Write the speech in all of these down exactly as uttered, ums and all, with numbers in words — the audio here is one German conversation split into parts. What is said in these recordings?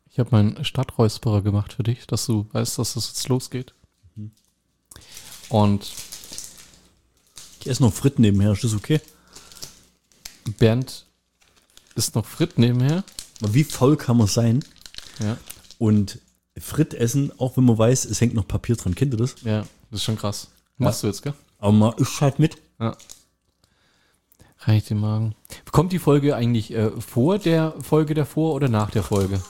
Ich habe meinen Stadträusperer gemacht für dich, dass du weißt, dass es jetzt losgeht. Mhm. Und ich esse noch Fritten nebenher, ist das okay? Bernd isst noch Fritten nebenher. Wie faul kann man sein? Ja. Und Fritt essen, auch wenn man weiß, es hängt noch Papier dran. Kennt ihr das? Ja, das ist schon krass. Ja. Machst du jetzt, gell? Aber man isst halt mit. Ja. Reicht den Magen. Kommt die Folge eigentlich äh, vor der Folge davor oder nach der Folge?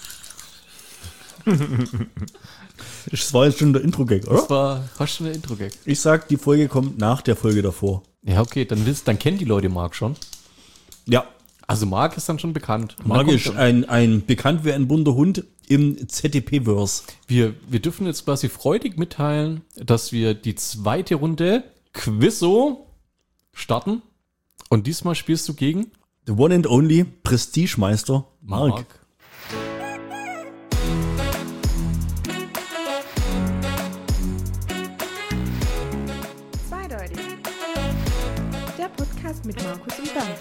Das war jetzt schon der Intro-Gag, oder? Das war fast schon der Intro-Gag. Ich sag, die Folge kommt nach der Folge davor. Ja, okay, dann, wisst, dann kennen die Leute Marc schon. Ja. Also Marc ist dann schon bekannt. Marc ist ein, ein bekannt wie ein bunter Hund im Z D P-Verse. Wir, wir dürfen jetzt quasi freudig mitteilen, dass wir die zweite Runde Quizzo starten. Und diesmal spielst du gegen The one and only Prestigemeister Marc. Marc. Zweideutig. Der Podcast mit Markus und Bernd.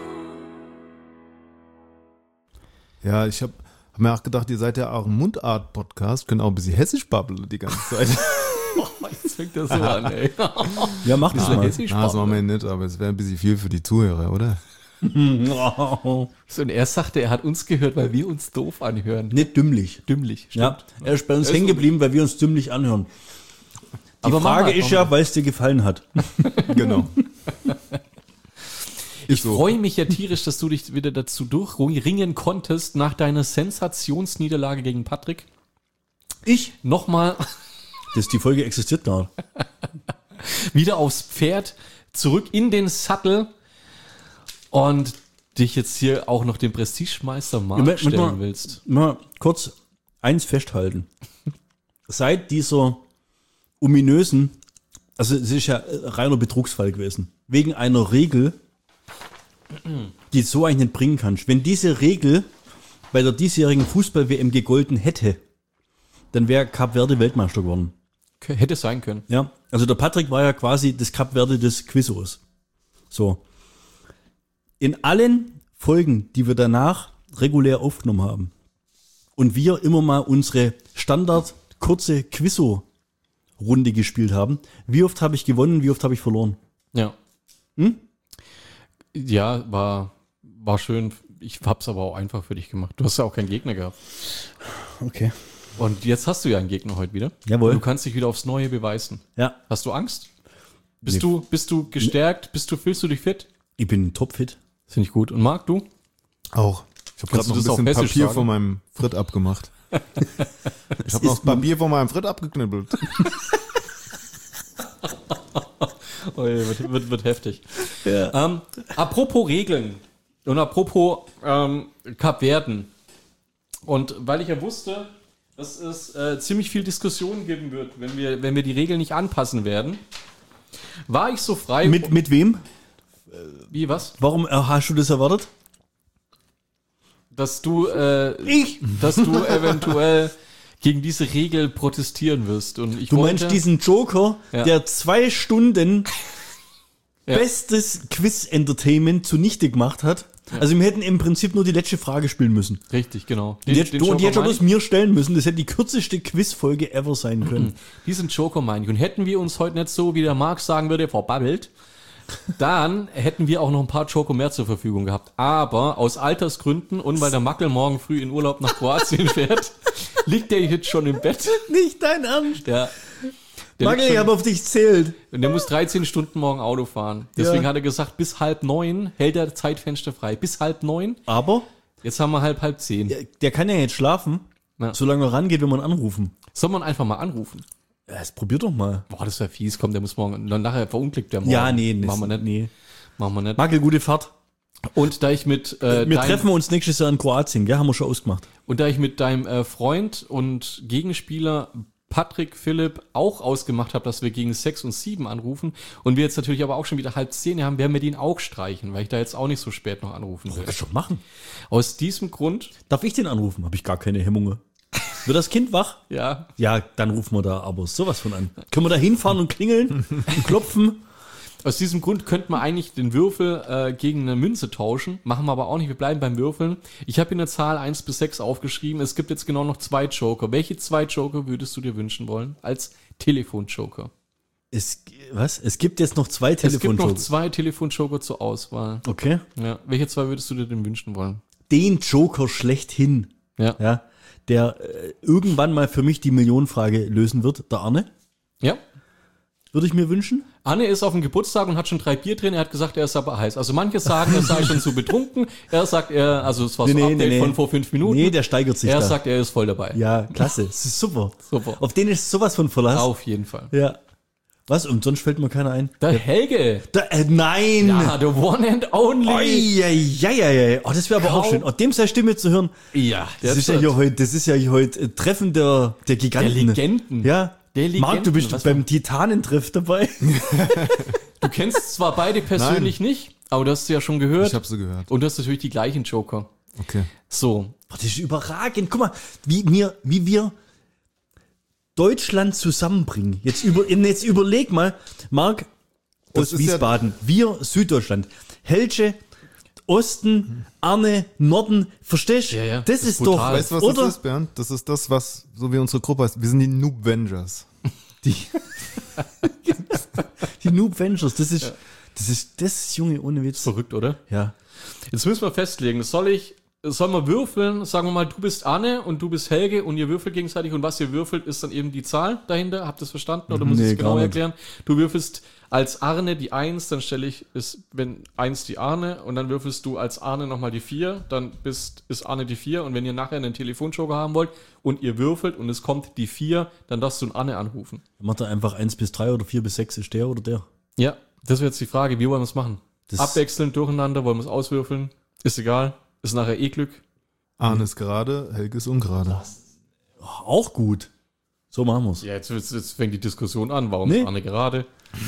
Ja, ich habe hab mir auch gedacht, ihr seid ja auch ein Mundart-Podcast, könnt auch ein bisschen hessisch babbeln die ganze Zeit. Oh, jetzt fängt das so an, ey. Ja, mach das mal. Na, das machen wir nicht, aber es wäre ein bisschen viel für die Zuhörer, oder? So, und er sagte, er hat uns gehört, weil wir uns doof anhören. Nicht dümmlich. Dümmlich, stimmt. Ja, er ist bei uns Er ist hängen geblieben, weil wir uns dümmlich anhören. Die Aber mach Frage mal, ist mach ja, mal. weil es dir gefallen hat. Genau. Ich so. freue mich ja tierisch, dass du dich wieder dazu durchringen konntest, nach deiner Sensationsniederlage gegen Patrick. Ich? Nochmal Das, die Folge existiert gar nicht. wieder aufs Pferd, zurück in den Sattel und dich jetzt hier auch noch dem Prestigemeister Marc Ja, stellen mal- willst. Mal kurz eins festhalten. Seit dieser ominösen, also es ist ja reiner Betrugsfall gewesen, wegen einer Regel, die du so eigentlich nicht bringen kannst. Wenn diese Regel bei der diesjährigen Fußball-W M gegolten hätte, dann wäre Kap Verde Weltmeister geworden. K- Hätte es sein können. Ja, also der Patrick war ja quasi das Kap Verde des Quizzos. So. In allen Folgen, die wir danach regulär aufgenommen haben und wir immer mal unsere Standard kurze Quizzo-Runde gespielt haben, wie oft habe ich gewonnen, wie oft habe ich verloren? Ja. Hm? Ja, war, war schön. Ich hab's aber auch einfach für dich gemacht. Du hast ja auch keinen Gegner gehabt. Okay. Und jetzt hast du ja einen Gegner heute wieder. Jawohl. Du kannst dich wieder aufs Neue beweisen. Ja, Hast du Angst? Bist Nee. du, bist du gestärkt? Bist du, fühlst du dich fit? ich bin topfit. Finde ich gut. Und Marc, du? Auch. Ich habe gerade Kannst noch du ein das auf bisschen Hessisch Papier sagen? von meinem Fritt abgemacht. Ich habe noch ist man- Papier von meinem Fritt abgeknibbelt. Oh, ja, wird, wird, wird heftig. Ja. Ähm, apropos Regeln und apropos ähm, Kapverden. Und weil ich ja wusste, dass es äh, ziemlich viel Diskussion geben wird, wenn wir, wenn wir die Regeln nicht anpassen werden, war ich so frei. Mit, mit wem? Wie, was? Warum äh, hast du das erwartet? Dass du, äh, Ich? dass du eventuell gegen diese Regel protestieren wirst. Und ich Du wollte, meinst diesen Joker, Ja. der zwei Stunden Ja. bestes Quiz-Entertainment zunichte gemacht hat? Also wir hätten im Prinzip nur die letzte Frage spielen müssen. Richtig, genau. Und jetzt, du, und Joker jetzt schon meine das mir stellen müssen. Das hätte die kürzeste Quizfolge ever sein können. ich- Diesen Joker meine ich. Und hätten wir uns heute nicht so, wie der Marc sagen würde, verbabbelt, dann hätten wir auch noch ein paar Joker mehr zur Verfügung gehabt. Aber aus Altersgründen und weil der Mackel morgen früh in Urlaub nach Kroatien fährt, liegt der jetzt schon im Bett. Nicht dein Ernst. Der, der, Magel, liegt ich schon, habe auf dich zählt. und der muss dreizehn Stunden morgen Auto fahren. Deswegen Ja. hat er gesagt, bis halb neun hält er Zeitfenster frei. Bis halb neun. Aber Jetzt haben wir halb, halb zehn. der, der kann ja jetzt schlafen, Ja. solange er rangeht, wenn man anrufen. Soll man einfach mal anrufen? Ja, das probier doch mal. Boah, das wäre fies. Komm, der muss morgen, dann nachher verunglückt der morgen. Ja, nee, das- Machen wir nicht. nee. Machen wir nicht. Magel, gute Fahrt. Und da ich mit äh, Wir dein- treffen uns nächstes Jahr in Kroatien, gell? Haben wir schon ausgemacht. und da ich mit deinem äh, Freund und Gegenspieler Patrick Philipp auch ausgemacht habe, dass wir gegen sechs und sieben anrufen und wir jetzt natürlich aber auch schon wieder halb zehn haben, werden wir den auch streichen, weil ich da jetzt auch nicht so spät noch anrufen will. Das schon machen. Aus diesem Grund, Darf ich den anrufen? Habe ich gar keine Hemmungen. Wird das Kind wach? ja, Ja, dann rufen wir da aber sowas von an. Können wir da hinfahren und klingeln und klopfen? Aus diesem Grund könnte man eigentlich den Würfel äh, gegen eine Münze tauschen. Machen wir aber auch nicht. Wir bleiben beim Würfeln. Ich habe hier eine Zahl eins bis sechs aufgeschrieben. Es gibt jetzt genau noch zwei Joker. Welche zwei Joker würdest du dir wünschen wollen als Telefon-Joker? Es, was? Es gibt jetzt noch zwei Es gibt noch Telefonjoker. zwei Telefon-Joker zur Auswahl. Okay. Ja. Welche zwei würdest du dir denn wünschen wollen? Den Joker schlechthin, Ja. ja, der äh, irgendwann mal für mich die Millionenfrage lösen wird, der Arne, Ja. würde ich mir wünschen. Anne ist auf dem Geburtstag und hat schon drei Bier drin. Er hat gesagt, er ist aber heiß. Also manche sagen, er sei schon zu betrunken. Er sagt, er, also es war so ein Update von vor fünf Minuten. Nee, der steigert sich er da. sagt, er ist voll dabei. Ja, klasse. Das ist super. Super. Auf den ist sowas von Verlass. Auf jeden Fall. Ja. Was? Und sonst fällt mir keiner ein. Der Helge. Da, äh, nein! Ja, the one and only. Oi, ei, ei, ei, ei. Oh, das wäre aber auch Kaum- schön. Oh, dem seine Stimme zu hören. Ja, Das ist ja hier heute, das ist ja hier heute äh, Treffen der, der Giganten. Der Legenden. Ja. Der Legenden. Marc, du bist Was beim Titanentreff dabei. Du kennst zwar beide persönlich nicht, aber du hast sie ja schon gehört. Ich habe sie gehört. Und du hast natürlich die gleichen Joker. Okay. So. Boah, das ist überragend. Guck mal, wie, mir, wie wir Deutschland zusammenbringen. Jetzt, über, jetzt überleg mal, Marc aus Das ist ja- Wiesbaden, wir Süddeutschland, Helge, Osten, Arne, Norden, verstehst du? Ja, ja, das, das ist ist doch, brutal. Weißt du, was oder? das ist, Bernd? Das ist das, was, so wie unsere Gruppe heißt. Wir sind die Noob-Vengers. Die, die Noob Ventures, das ist, das ist, das ist, Junge, ohne Witz. Verrückt, oder? Ja. Jetzt müssen wir festlegen. Soll ich, sollen wir würfeln? Sagen wir mal, du bist Anne und du bist Helge und ihr würfelt gegenseitig und was ihr würfelt, ist dann eben die Zahl dahinter. Habt ihr das verstanden? Oder muss ich Nee, es genau gar nicht. erklären? Du würfelst als Arne die eins, dann stelle ich, ist, wenn eins die Arne und dann würfelst du als Arne nochmal die vier, dann bist, ist Arne die vier und wenn ihr nachher einen Telefonjoker haben wollt und ihr würfelt und es kommt die vier, dann darfst du einen Anne anrufen. Macht er einfach eins bis drei oder vier bis sechs, ist der oder der? Ja, das wäre jetzt die Frage, wie wollen wir es machen? Das- Abwechselnd durcheinander, wollen wir es auswürfeln? Ist egal, ist nachher eh Glück. Arne ist gerade, Helge ist ungerade. Auch gut. So machen wir's. Ja, jetzt, jetzt, jetzt fängt die Diskussion an, warum Nee. ist Arne gerade?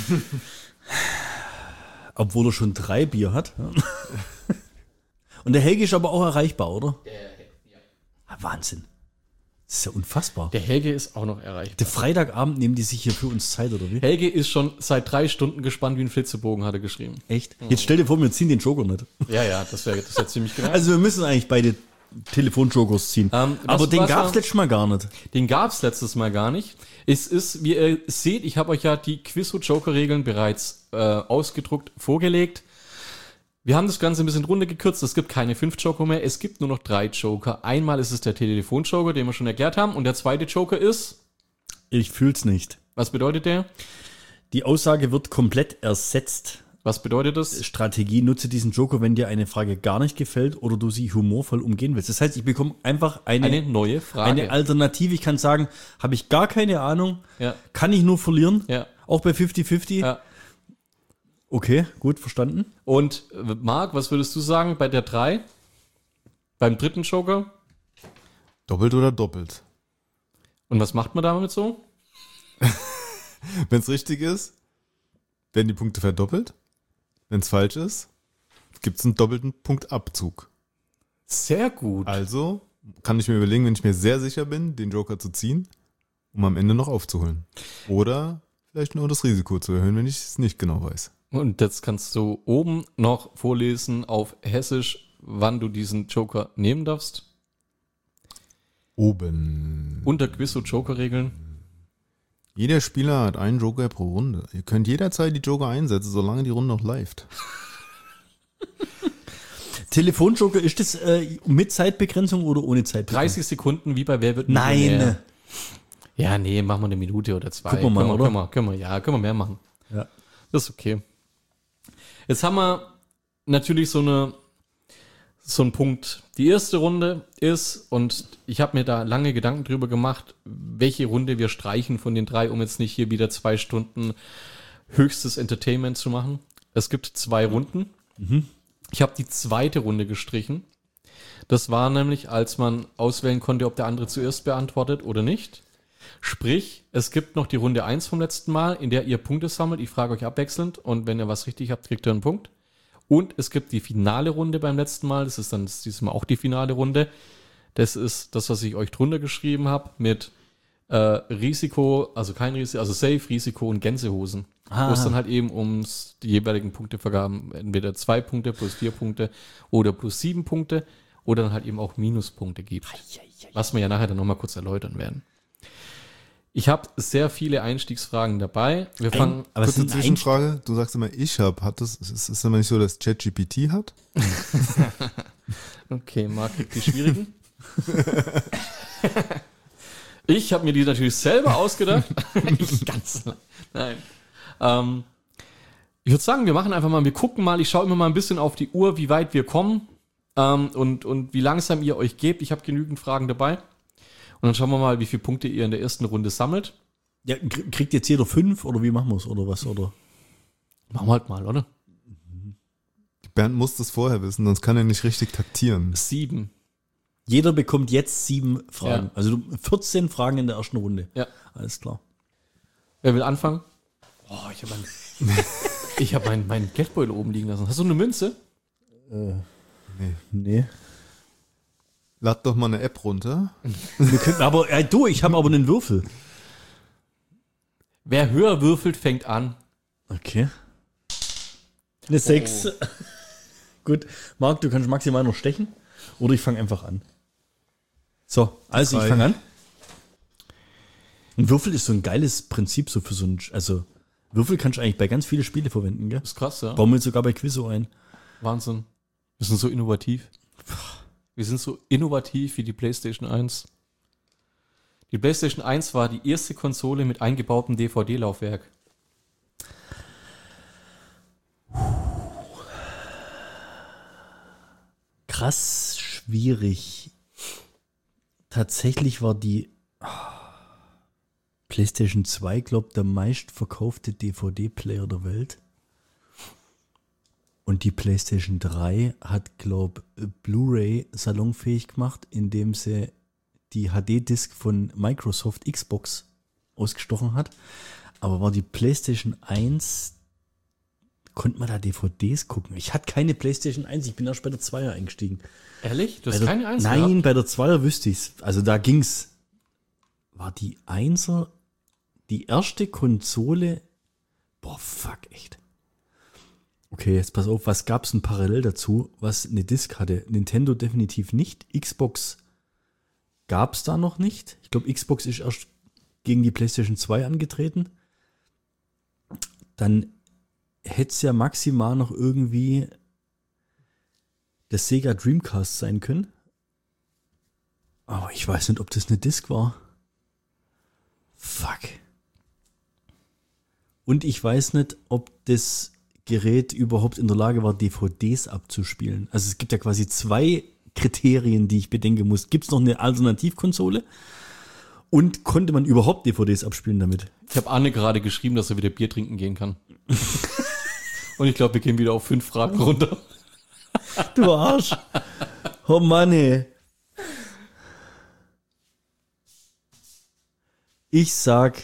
Obwohl er schon drei Bier hat. Und der Helge ist aber auch erreichbar, oder? Ja. Wahnsinn. Das ist ja unfassbar. Der Helge ist auch noch erreicht. Der Freitagabend nehmen die sich hier für uns Zeit, oder wie? Helge ist schon seit drei Stunden gespannt wie ein Flitzebogen, hat er geschrieben. Echt? Jetzt stell dir vor, wir ziehen den Joker nicht. Ja, ja, das wäre das wär ziemlich genau. Also wir müssen eigentlich beide Telefonjokers ziehen. Ähm, was- aber den was gab's war- letztes Mal gar nicht. Den gab's letztes Mal gar nicht. Es ist, wie ihr seht, ich habe euch ja die Quizzo-Joker-Regeln bereits äh, ausgedruckt vorgelegt. Wir haben das Ganze ein bisschen runtergekürzt. Es gibt keine fünf Joker mehr. Es gibt nur noch drei Joker. Einmal ist es der Telefon-Joker, den wir schon erklärt haben. Und der zweite Joker ist, Ich fühl's nicht. was bedeutet der? Die Aussage wird komplett ersetzt. Was bedeutet das? Strategie, nutze diesen Joker, wenn dir eine Frage gar nicht gefällt oder du sie humorvoll umgehen willst. Das heißt, ich bekomme einfach eine, Eine eine, neue Frage. Alternative. Ich kann sagen, habe ich gar keine Ahnung, Ja. kann ich nur verlieren, Ja. auch bei fünfzig fünfzig. Ja. Okay, gut, verstanden. Und äh, Marc, was würdest du sagen bei der drei? Beim dritten Joker? Doppelt oder doppelt? Und was macht man damit so? Wenn es richtig ist, werden die Punkte verdoppelt. Wenn es falsch ist, gibt es einen doppelten Punktabzug. Sehr gut. Also kann ich mir überlegen, wenn ich mir sehr sicher bin, den Joker zu ziehen, um am Ende noch aufzuholen. Oder vielleicht nur das Risiko zu erhöhen, wenn ich es nicht genau weiß. Und jetzt kannst du oben noch vorlesen auf Hessisch, wann du diesen Joker nehmen darfst. Oben. Unter Quizzo-Joker-Regeln. Jeder Spieler hat einen Joker pro Runde. Ihr könnt jederzeit die Joker einsetzen, solange die Runde noch läuft. Telefonjoker, ist das äh, mit Zeitbegrenzung oder ohne Zeitbegrenzung? dreißig Sekunden, wie bei Wer wird Nein. Millionär. Ja, nee, machen wir eine Minute oder zwei. Gucken wir mal, können, oder? Können wir, können wir, ja, können wir mehr machen. Ja. Das ist okay. Jetzt haben wir natürlich so eine so einen Punkt. Die erste Runde ist, und ich habe mir da lange Gedanken drüber gemacht, welche Runde wir streichen von den drei, um jetzt nicht hier wieder zwei Stunden höchstes Entertainment zu machen. Es gibt zwei Runden. Ich habe die zweite Runde gestrichen. Das war nämlich, als man auswählen konnte, ob der andere zuerst beantwortet oder nicht. Sprich, es gibt noch die Runde eins vom letzten Mal, in der ihr Punkte sammelt. Ich frage euch abwechselnd und wenn ihr was richtig habt, kriegt ihr einen Punkt. Und es gibt die finale Runde beim letzten Mal. Das ist dann das ist dieses Mal auch die finale Runde. Das ist das, was ich euch drunter geschrieben habe mit äh, Risiko, also kein Risiko, also Safe, Risiko und Gänsehosen. Ah. wo es dann halt eben ums die jeweiligen Punktevergaben, entweder zwei Punkte plus vier Punkte oder plus sieben Punkte oder dann halt eben auch Minuspunkte gibt. Was wir ja nachher dann nochmal kurz erläutern werden. Ich habe sehr viele Einstiegsfragen dabei. Wir fangen. Aber es Kurze sind Zwischenfrage, du sagst immer, ich hab, hat das, ist es immer nicht so, dass ChatGPT hat? Okay, Marc kriegt die schwierigen. Ich habe mir die natürlich selber ausgedacht. Ich ganz nein. Ähm, ich würde sagen, wir machen einfach mal, wir gucken mal, ich schaue immer mal ein bisschen auf die Uhr, wie weit wir kommen ähm, und, und wie langsam ihr euch gebt. Ich habe genügend Fragen dabei. Und dann schauen wir mal, wie viele Punkte ihr in der ersten Runde sammelt. Ja, krie- kriegt jetzt jeder fünf oder wie machen wir es oder was? Oder? Machen wir halt mal, oder? Bernd muss das vorher wissen, sonst kann er nicht richtig taktieren. Sieben. Jeder bekommt jetzt sieben Fragen. Ja. Also du- vierzehn Fragen in der ersten Runde. Ja. Alles klar. Wer will anfangen? Oh, ich habe mein, ich hab mein, mein Geldbeutel oben liegen lassen. Hast du eine Münze? Nee. Lad doch mal eine App runter. Wir könnten aber, äh, du, ich habe aber einen Würfel. Wer höher würfelt, fängt an. Okay. Eine sechs. Gut. Marc, du kannst maximal noch stechen. Oder ich fange einfach an. So, also Drei. ich fange an. Ein Würfel ist so ein geiles Prinzip, so für so ein, also Würfel kannst du eigentlich bei ganz vielen Spielen verwenden, gell? Das ist krass, ja. Bauen wir sogar bei Quizzo ein. Wahnsinn. Wir sind so innovativ. Wir sind so innovativ wie die PlayStation eins. Die PlayStation eins war die erste Konsole mit eingebautem D V D-Laufwerk. Krass schwierig. Tatsächlich war die PlayStation zwei, glaube ich, der meistverkaufte D V D-Player der Welt. Und die PlayStation drei hat, glaube ich, Blu-ray salonfähig gemacht, indem sie die H D-Disc von Microsoft Xbox ausgestochen hat. Aber war die PlayStation eins, konnte man da D V Ds gucken? Ich hatte keine PlayStation eins, ich bin erst bei der zweier eingestiegen. Ehrlich? Du Bei hast der, keine eins Nein, gehabt? bei der zweier wüsste ich's. Also da ging's. War die Einser die erste Konsole? Boah, fuck, echt. Okay, jetzt pass auf, was gab's denn parallel dazu, was eine Disc hatte? Nintendo definitiv nicht. Xbox gab's da noch nicht. Ich glaube, Xbox ist erst gegen die PlayStation zwei angetreten. Dann hätte es ja maximal noch irgendwie das Sega Dreamcast sein können. Aber ich weiß nicht, ob das eine Disc war. Fuck. Und ich weiß nicht, ob das Gerät überhaupt in der Lage war, D V Ds abzuspielen. Also es gibt ja quasi zwei Kriterien, die ich bedenken muss. Gibt es noch eine Alternativkonsole? Und konnte man überhaupt D V Ds abspielen damit? Ich habe Anne gerade geschrieben, dass er wieder Bier trinken gehen kann. Und ich glaube, wir gehen wieder auf fünf Fragen runter. Du Arsch. Oh Mann, ey. Ich sag,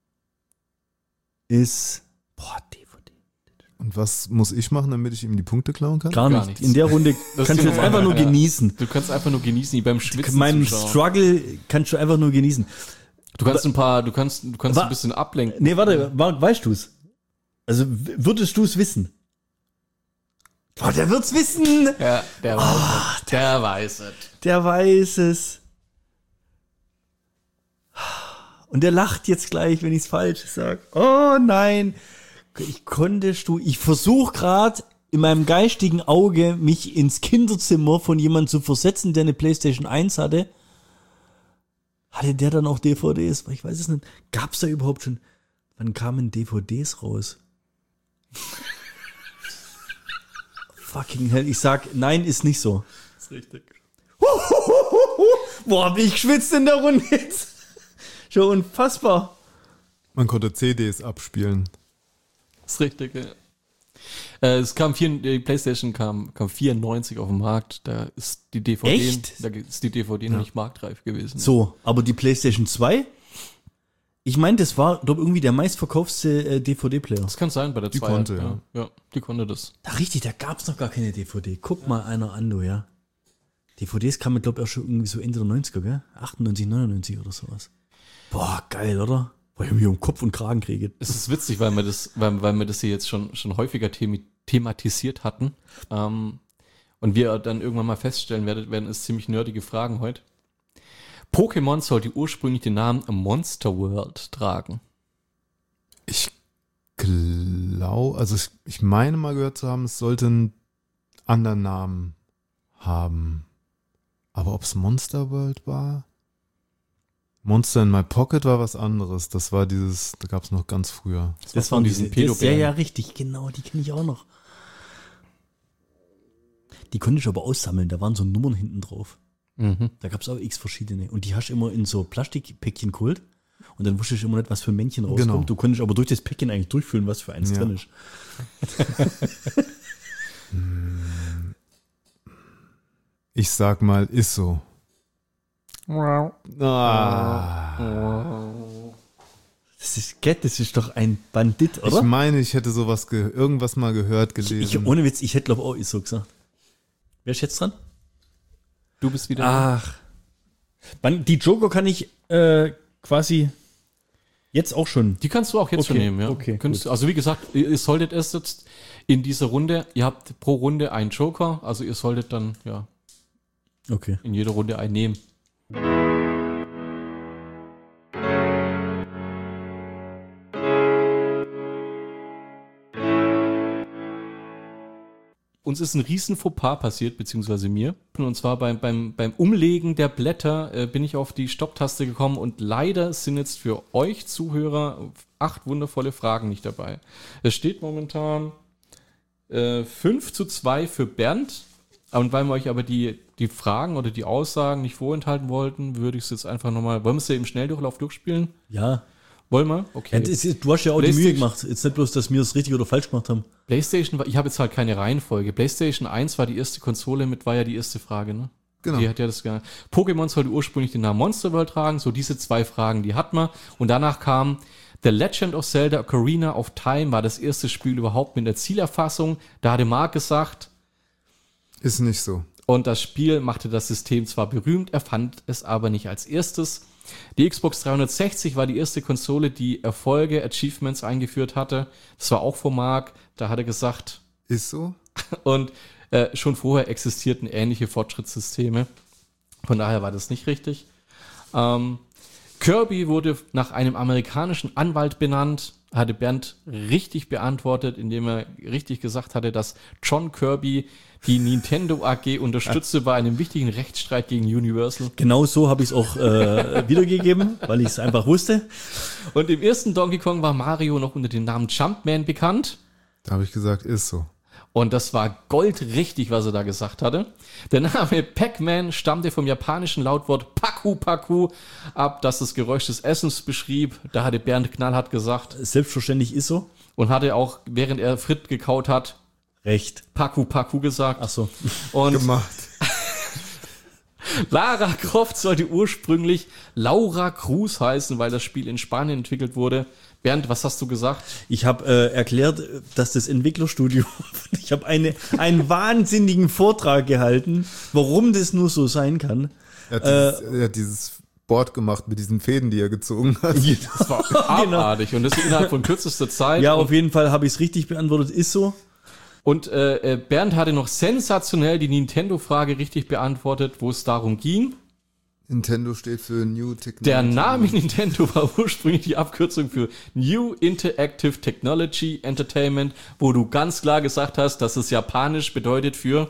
ist, boah, D V D. Und was muss ich machen, damit ich ihm die Punkte klauen kann? Gar, Gar nicht. nichts. In der Runde Das kannst du ist jetzt einfach nur ja. genießen. Du kannst einfach nur genießen, wie beim Schwitzen Meinen zuschauen. Struggle kannst du einfach nur genießen. Du kannst ein paar, du kannst, du kannst Wa- ein bisschen ablenken. Nee, warte, Marc, weißt du es? Also w- würdest du es wissen? Boah, der wird's wissen. Ja, der weiß es. Der weiß es. Der weiß es. Und der lacht jetzt gleich, wenn ich es falsch sage. Oh nein. Ich konntest du, ich versuche gerade in meinem geistigen Auge mich ins Kinderzimmer von jemandem zu versetzen, der eine PlayStation eins hatte. Hatte der dann auch D V Ds? Ich weiß es nicht. Gab es da überhaupt schon? Wann kamen D V Ds raus? Fucking hell. Ich sag, nein, ist nicht so. Das ist richtig. Boah, hab ich geschwitzt in der Runde jetzt. Schon unfassbar. Man konnte C Ds abspielen. Das ist richtig, ja. Äh, es kam vier, die PlayStation kam, kam vierundneunzig auf den Markt. Da ist die D V D, Echt? da ist die D V D noch nicht marktreif gewesen. So, aber die PlayStation zwei? Ich meine, das war doch irgendwie der meistverkaufte äh, D V D-Player. Das kann sein bei der Die zwei. konnte, ja. Ja, die konnte das. Da richtig, da gab's noch gar keine D V D. Guck mal einer an, du, ja. D V Ds kamen, glaube ich, auch schon irgendwie so Ende der neunziger, gell? achtundneunzig, neunundneunzig oder sowas. Boah, geil, oder? Weil ich mich um Kopf und Kragen kriege. Es ist witzig, weil wir das, weil, weil wir das hier jetzt schon, schon häufiger themi- thematisiert hatten. Ähm, und wir dann irgendwann mal feststellen werden, werden es ziemlich nerdige Fragen heute. Pokémon sollte ursprünglich den Namen Monster World tragen. Ich glaube, also ich, ich meine mal gehört zu haben, es sollte einen anderen Namen haben. Aber ob es Monster World war? Monster in My Pocket war was anderes. Das war dieses, da gab es noch ganz früher. Das von waren diesen diese Pedobären. Ja, Pedobären. ja, richtig, genau, die kenne ich auch noch. Die konnte ich aber aussammeln, da waren so Nummern hinten drauf. Mhm. Da gab es auch x verschiedene. Und die hast du immer in so Plastikpäckchen geholt. Und dann wusste ich immer nicht, was für ein Männchen rauskommt. Genau. Du konntest aber durch das Päckchen eigentlich durchfühlen, was für eins Ja. drin ist. Ich sag mal, ist so. Ah. Das ist, Gott, das ist doch ein Bandit, Ich oder? meine, ich hätte sowas ge- irgendwas mal gehört, gelesen. Ich, ohne Witz, ich hätte glaube auch so gesagt. Wer ist jetzt dran? Du bist wieder. Ach. Wann- Die Joker kann ich äh, quasi jetzt auch schon. Die kannst du auch jetzt Okay, schon nehmen, ja. okay, Könntest, gut. also wie gesagt, ihr, ihr solltet erst jetzt in dieser Runde, ihr habt pro Runde einen Joker, also ihr solltet dann ja Okay. in jeder Runde einen nehmen. Uns ist ein riesen Fauxpas passiert, beziehungsweise mir. Und zwar beim, beim, beim Umlegen der Blätter äh, bin ich auf die Stopptaste gekommen und leider sind jetzt für euch Zuhörer acht wundervolle Fragen nicht dabei. Es steht momentan äh, fünf zu zwei für Bernd. Und weil wir euch aber die, die Fragen oder die Aussagen nicht vorenthalten wollten, würde ich es jetzt einfach nochmal, wollen wir es ja im Schnelldurchlauf durchspielen? Ja. Wollen wir? Okay. Ja, das ist, du hast ja auch die Mühe PlayStation- gemacht. Jetzt nicht bloß, dass wir es richtig oder falsch gemacht haben. PlayStation, war- ich habe jetzt halt keine Reihenfolge. PlayStation eins war die erste Konsole mit, war ja die erste Frage, ne? Genau. Die hat ja das ge- Pokémon sollte ursprünglich den Namen Monster World tragen, so diese zwei Fragen, die hat man. Und danach kam The Legend of Zelda Ocarina of Time, war das erste Spiel überhaupt mit der Zielerfassung. Da hatte Marc gesagt, Ist nicht so. und das Spiel machte das System zwar berühmt, er fand es aber nicht als erstes. Die Xbox dreihundertsechzig war die erste Konsole, die Erfolge, Achievements eingeführt hatte. Das war auch von Marc. Da hat er gesagt, Ist so? und äh, schon vorher existierten ähnliche Fortschrittssysteme. Von daher war das nicht richtig. Ähm, Kirby wurde nach einem amerikanischen Anwalt benannt, hatte Bernd richtig beantwortet, indem er richtig gesagt hatte, dass John Kirby die Nintendo A G unterstützte bei einem wichtigen Rechtsstreit gegen Universal. Genau so habe ich es auch äh, wiedergegeben, weil ich es einfach wusste. Und im ersten Donkey Kong war Mario noch unter dem Namen Jumpman bekannt. Da habe ich gesagt, ist so. Und das war goldrichtig, was er da gesagt hatte. Der Name Pac-Man stammte vom japanischen Lautwort Paku Paku ab, das das Geräusch des Essens beschrieb. Da hatte Bernd knallhart gesagt Selbstverständlich ist so. und hatte auch, während er Frit gekaut hat, Recht. Paku Paku gesagt. Ach so. Und Gemacht. Lara Croft sollte ursprünglich Laura Cruz heißen, weil das Spiel in Spanien entwickelt wurde. Bernd, was hast du gesagt? Ich habe äh, erklärt, dass das Entwicklerstudio, ich habe eine, einen wahnsinnigen Vortrag gehalten, warum das nur so sein kann. Er hat, dieses, er hat dieses Board gemacht mit diesen Fäden, die er gezogen hat. Das war abartig und das innerhalb von kürzester Zeit. Ja, und auf jeden Fall habe ich es richtig beantwortet, ist so. Und äh, äh, Bernd hatte noch sensationell die Nintendo-Frage richtig beantwortet, wo es darum ging. Nintendo steht für New Technology. Der Name Nintendo war ursprünglich die Abkürzung für New Interactive Technology Entertainment, wo du ganz klar gesagt hast, dass es japanisch bedeutet für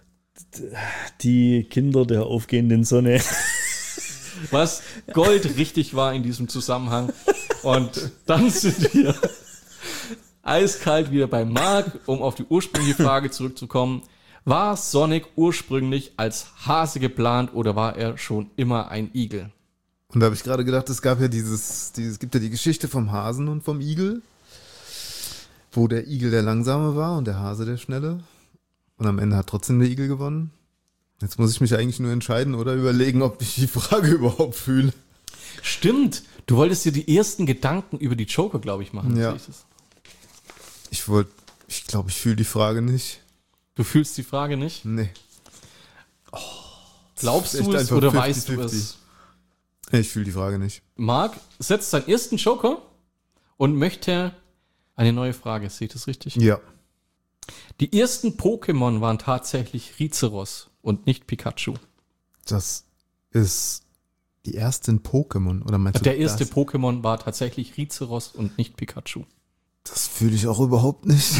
Die Kinder der aufgehenden Sonne. was Gold richtig war in diesem Zusammenhang. Und dann sind wir eiskalt wieder bei Marc, um auf die ursprüngliche Frage zurückzukommen. War Sonic ursprünglich als Hase geplant oder war er schon immer ein Igel? Und da habe ich gerade gedacht, es gab ja dieses, dieses, gibt ja die Geschichte vom Hasen und vom Igel, wo der Igel der Langsame war und der Hase der Schnelle. Und am Ende hat trotzdem der Igel gewonnen. Jetzt muss ich mich eigentlich nur entscheiden oder überlegen, ob ich die Frage überhaupt fühle. Stimmt, du wolltest dir die ersten Gedanken über die Joker, glaube ich, machen. Ja. Sehe ich das? Ich wollte, ich glaube, ich fühle die Frage nicht. Du fühlst die Frage nicht? Nee. Glaubst Echt du es einfach oder fifty weißt du fifty. es? Ich fühle die Frage nicht. Marc setzt seinen ersten Joker und möchte eine neue Frage. Seht ihr das richtig? Ja. Die ersten Pokémon waren tatsächlich Rizeros und nicht Pikachu. Das ist die ersten Pokémon, oder meinst du Der erste das? Pokémon war tatsächlich Rizeros und nicht Pikachu. Das fühle ich auch überhaupt nicht.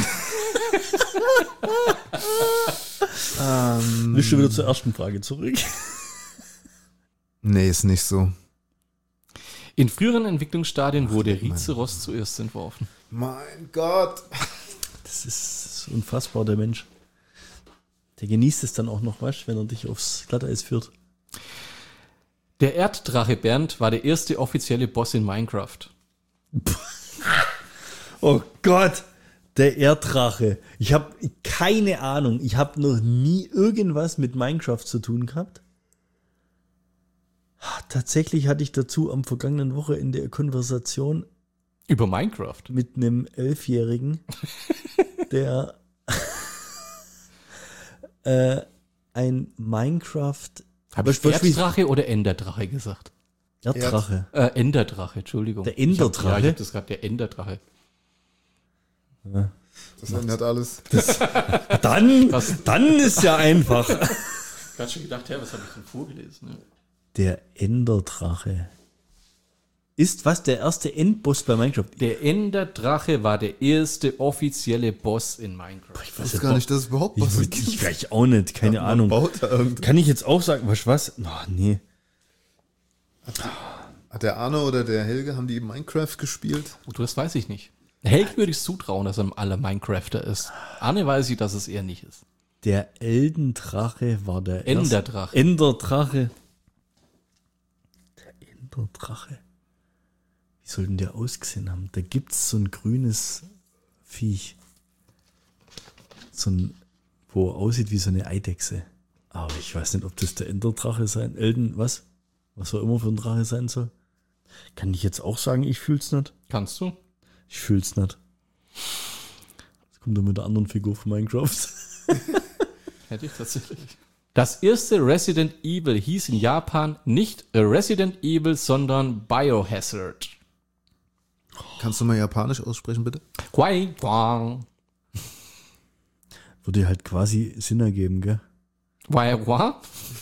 ähm, Willst du wieder zur ersten Frage zurück? Nee, ist nicht so. In früheren Entwicklungsstadien wurde Rizeros zuerst entworfen. Mein Gott. Das ist unfassbar, der Mensch. Der genießt es dann auch noch, weißt, wenn er dich aufs Glatteis führt. Der Erddrache Bernd war der erste offizielle Boss in Minecraft. Oh Gott, der Erddrache. Ich habe keine Ahnung. Ich habe noch nie irgendwas mit Minecraft zu tun gehabt. Tatsächlich hatte ich dazu am vergangenen Wochenende eine Konversation Über Minecraft? mit einem Elfjährigen, der äh, ein Minecraft Habe ich Weißt du, wie- Erddrache oder Enderdrache gesagt? Erddrache. Äh, Enderdrache, Entschuldigung. Der Ich hab- Enderdrache? Ja, ich habe das gerade, der Enderdrache. Das ändert alles. Dann, Was? dann ist ja einfach. Gerade schon gedacht, ja, was habe ich denn vorgelesen? Ne? Der Enderdrache. Ist was der erste Endboss bei Minecraft? Der Enderdrache war der erste offizielle Boss in Minecraft. Ich weiß gar nicht, dass es überhaupt was Ich, ich vielleicht auch nicht, keine Man Ahnung. baut da irgendwas. Kann ich jetzt auch sagen, was was? Oh, nee. Hat der Arne oder der Helge, haben die Minecraft gespielt? Oh, das weiß ich nicht. Helge würde ich zutrauen, dass er ein aller Minecrafter ist. Arne weiß ich, dass es er nicht ist. Der Eldendrache war der erste- Enderdrache. Enderdrache. Der Enderdrache. Wie soll denn der ausgesehen haben? Da gibt es so ein grünes Viech. So ein, wo aussieht wie so eine Eidechse. Aber ich weiß nicht, ob das der Enderdrache sein, Elden, was? Was auch immer für ein Drache sein soll. Kann ich jetzt auch sagen, ich fühl's nicht? Kannst du? Ich fühl's nicht. Das kommt doch mit der anderen Figur von Minecraft. Hätte ich tatsächlich. Das erste Resident Evil hieß in Japan nicht Resident Evil, sondern Biohazard. Kannst du mal Japanisch aussprechen, bitte? Quai, quang. Würde halt quasi Sinn ergeben, gell? Quai, quang.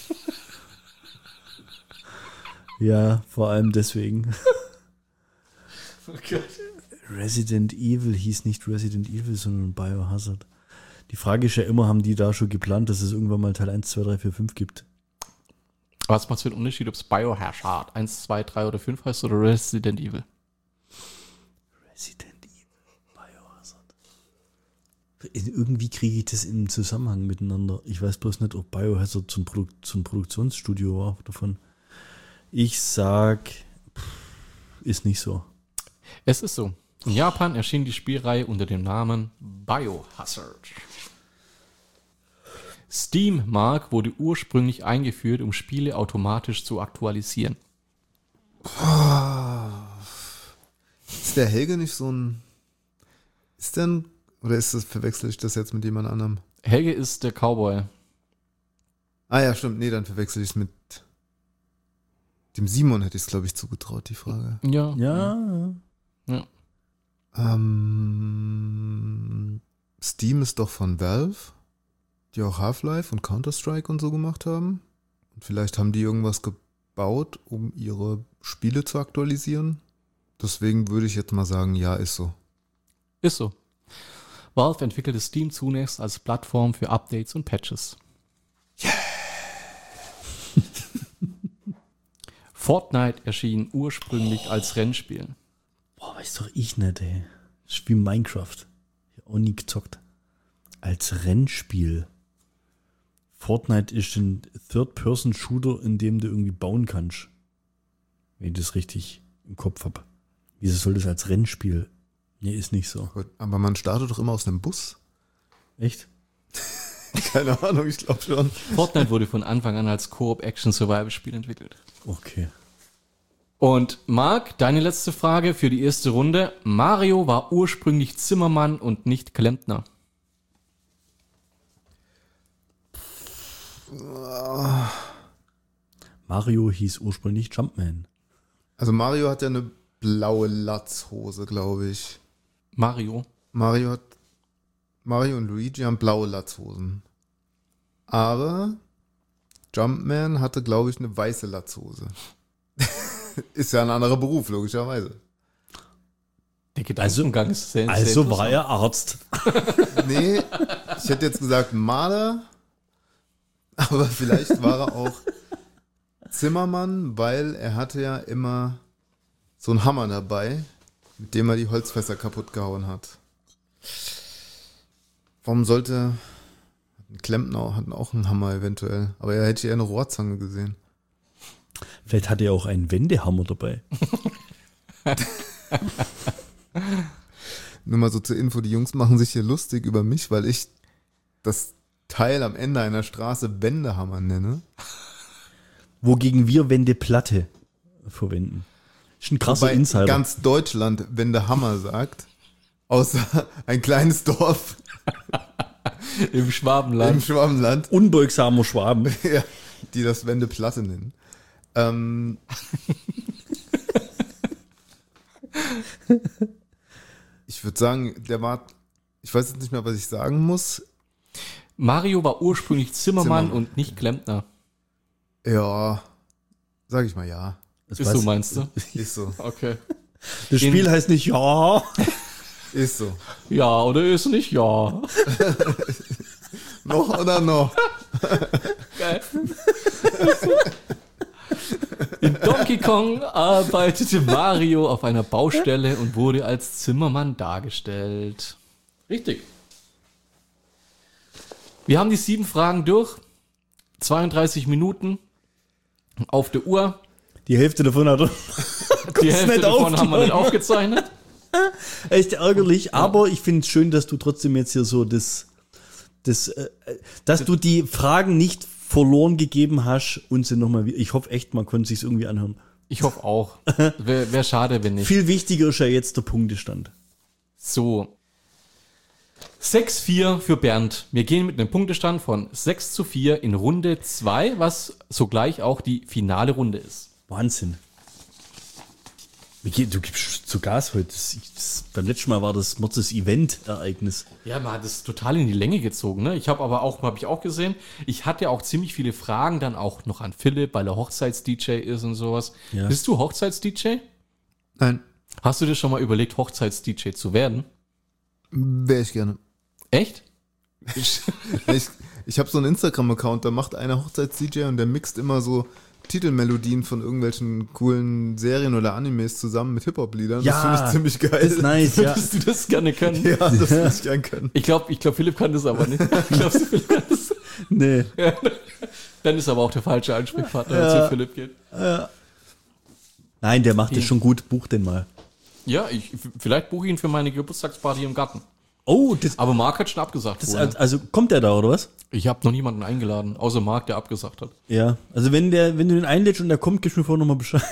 Ja, vor allem deswegen. Oh Gott. Resident Evil hieß nicht Resident Evil, sondern Biohazard. Die Frage ist ja immer, haben die da schon geplant, dass es irgendwann mal Teil eins, zwei, drei, vier, fünf gibt? Was macht es für einen Unterschied, ob es Biohazard eins, zwei, drei oder fünf heißt oder Resident Evil? Resident Evil, Biohazard. Irgendwie kriege ich das im Zusammenhang miteinander. Ich weiß bloß nicht, ob Biohazard zum, Produ zum Produktionsstudio war davon. Ich sag, pff, ist nicht so. Es ist so. In Japan erschien die Spielreihe unter dem Namen Biohazard. Steam Mark wurde ursprünglich eingeführt, um Spiele automatisch zu aktualisieren. Ist der Helge nicht so ein... Ist denn... Oder ist das, verwechsel ich das jetzt mit jemand anderem? Helge ist der Cowboy. Ah ja, stimmt. Nee, dann verwechsel ich es mit... Dem Simon hätte ich es, glaube ich, zugetraut, die Frage. Ja. Ja, ja. Ähm, Steam ist doch von Valve, die auch Half-Life und Counter-Strike und so gemacht haben. Und vielleicht haben die irgendwas gebaut, um ihre Spiele zu aktualisieren. Deswegen würde ich jetzt mal sagen, ja, ist so. Ist so. Valve entwickelte Steam zunächst als Plattform für Updates und Patches. Yeah. Fortnite erschien ursprünglich als Rennspiel. boah, weiß doch ich nicht, ey. Das ist wie Minecraft. Ich hab auch nie gezockt. Als Rennspiel. Fortnite ist ein Third-Person-Shooter, in dem du irgendwie bauen kannst. Wenn ich das richtig im Kopf habe. Wieso soll das als Rennspiel? Nee, ist nicht so. Aber man startet doch immer aus einem Bus. Echt? Keine Ahnung, ich glaube schon. Fortnite wurde von Anfang an als Koop-Action-Survival-Spiel entwickelt. Okay. Und Marc, deine letzte Frage für die erste Runde. Mario war ursprünglich Zimmermann und nicht Klempner. Mario hieß ursprünglich Jumpman. Also Mario hat ja eine blaue Latzhose, glaube ich. Mario. Mario hat, Mario und Luigi haben blaue Latzhosen. Aber Jumpman hatte, glaube ich, eine weiße Latzhose. Ist ja ein anderer Beruf, logischerweise. Der Gedankengang ist sehr, sehr Also interessant. war er Arzt. Nee, ich hätte jetzt gesagt Maler, aber vielleicht war er auch Zimmermann, weil er hatte ja immer so einen Hammer dabei, mit dem er die Holzfässer kaputt gehauen hat. Warum sollte ein Klempner hatten auch einen Hammer eventuell, aber er hätte eher eine Rohrzange gesehen. Vielleicht hatte er auch einen Wendehammer dabei. Nur mal so zur Info, die Jungs machen sich hier lustig über mich, weil ich das Teil am Ende einer Straße Wendehammer nenne. Wogegen wir Wendeplatte verwenden. Ist ein krasser Wobei Insider. ganz Deutschland Wendehammer sagt, außer ein kleines Dorf Im im Schwabenland. Schwabenland, Unbeugsamer Schwaben. ja, die das Wendeplatte nennen. Ähm, ich würde sagen, der war, ich weiß jetzt nicht mehr, was ich sagen muss. Mario war ursprünglich Zimmermann, Zimmermann. und nicht Klempner. Ja, sag ich mal ja. Das, Ist weiß- so, meinst du? Ist so, Okay. das Spiel heißt nicht ja. ist so. Ja oder ist nicht? Ja. Noch oder noch? Geil. In Donkey Kong arbeitete Mario auf einer Baustelle und wurde als Zimmermann dargestellt. Richtig. Wir haben die sieben Fragen durch. zweiunddreißig Minuten auf der Uhr. Die Hälfte davon hat er. Die Hälfte nicht davon haben wir nicht aufgenommen. aufgezeichnet. Echt ärgerlich, aber ich finde es schön, dass du trotzdem jetzt hier so das, das äh, dass du die Fragen nicht verloren gegeben hast und sie nochmal, ich hoffe echt, man konnte sich irgendwie anhören. Ich hoffe auch. Wäre wär schade, wenn nicht. Viel wichtiger ist ja jetzt der Punktestand. So. sechs vier für Bernd. Wir gehen mit einem Punktestand von sechs zu vier in Runde zwei, was sogleich auch die finale Runde ist. Wahnsinn. Wie geht, du gibst zu Gas heute. Das, das, beim letzten Mal war das Motzes Event-Ereignis. Ja, man hat es total in die Länge gezogen. Ne? Ich habe aber auch, habe ich auch gesehen, ich hatte auch ziemlich viele Fragen dann auch noch an Philipp, weil er Hochzeits-D J ist und sowas. Ja. Bist du Hochzeits-D J? Nein, Hast du dir schon mal überlegt, Hochzeits-D J zu werden? wäre ich gerne. Echt? Ich, ich, ich habe so einen Instagram-Account, da macht einer Hochzeits-D J und der mixt immer so Titelmelodien von irgendwelchen coolen Serien oder Animes zusammen mit Hip-Hop-Liedern. Ja, das finde ich ziemlich geil. Das ist nice, ja. Würdest du das gerne können? Ja, das würde ich gern können. Ich glaube, ich glaub, Philipp kann das aber nicht. Glaubst du, Philipp kann das? Nee. Dann ist aber auch der falsche Ansprechpartner, wenn es Ja. zu Philipp geht. Nein, der macht das schon gut. Buch den mal. Ja, ich, vielleicht buche ich ihn für meine Geburtstagsparty im Garten. Oh, das, Aber Marc hat schon abgesagt. das vorher. also kommt der da, oder was? Ich habe noch niemanden eingeladen, außer Marc, der abgesagt hat. Ja. Also wenn der, wenn du den einlädst und der kommt, gibst du mir vorher nochmal Bescheid.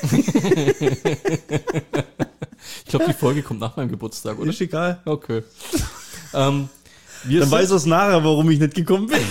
Ich glaube, die Folge kommt nach meinem Geburtstag, oder? Ist egal. Okay. ähm, wir Dann sind- weiß er es nachher, warum ich nicht gekommen bin.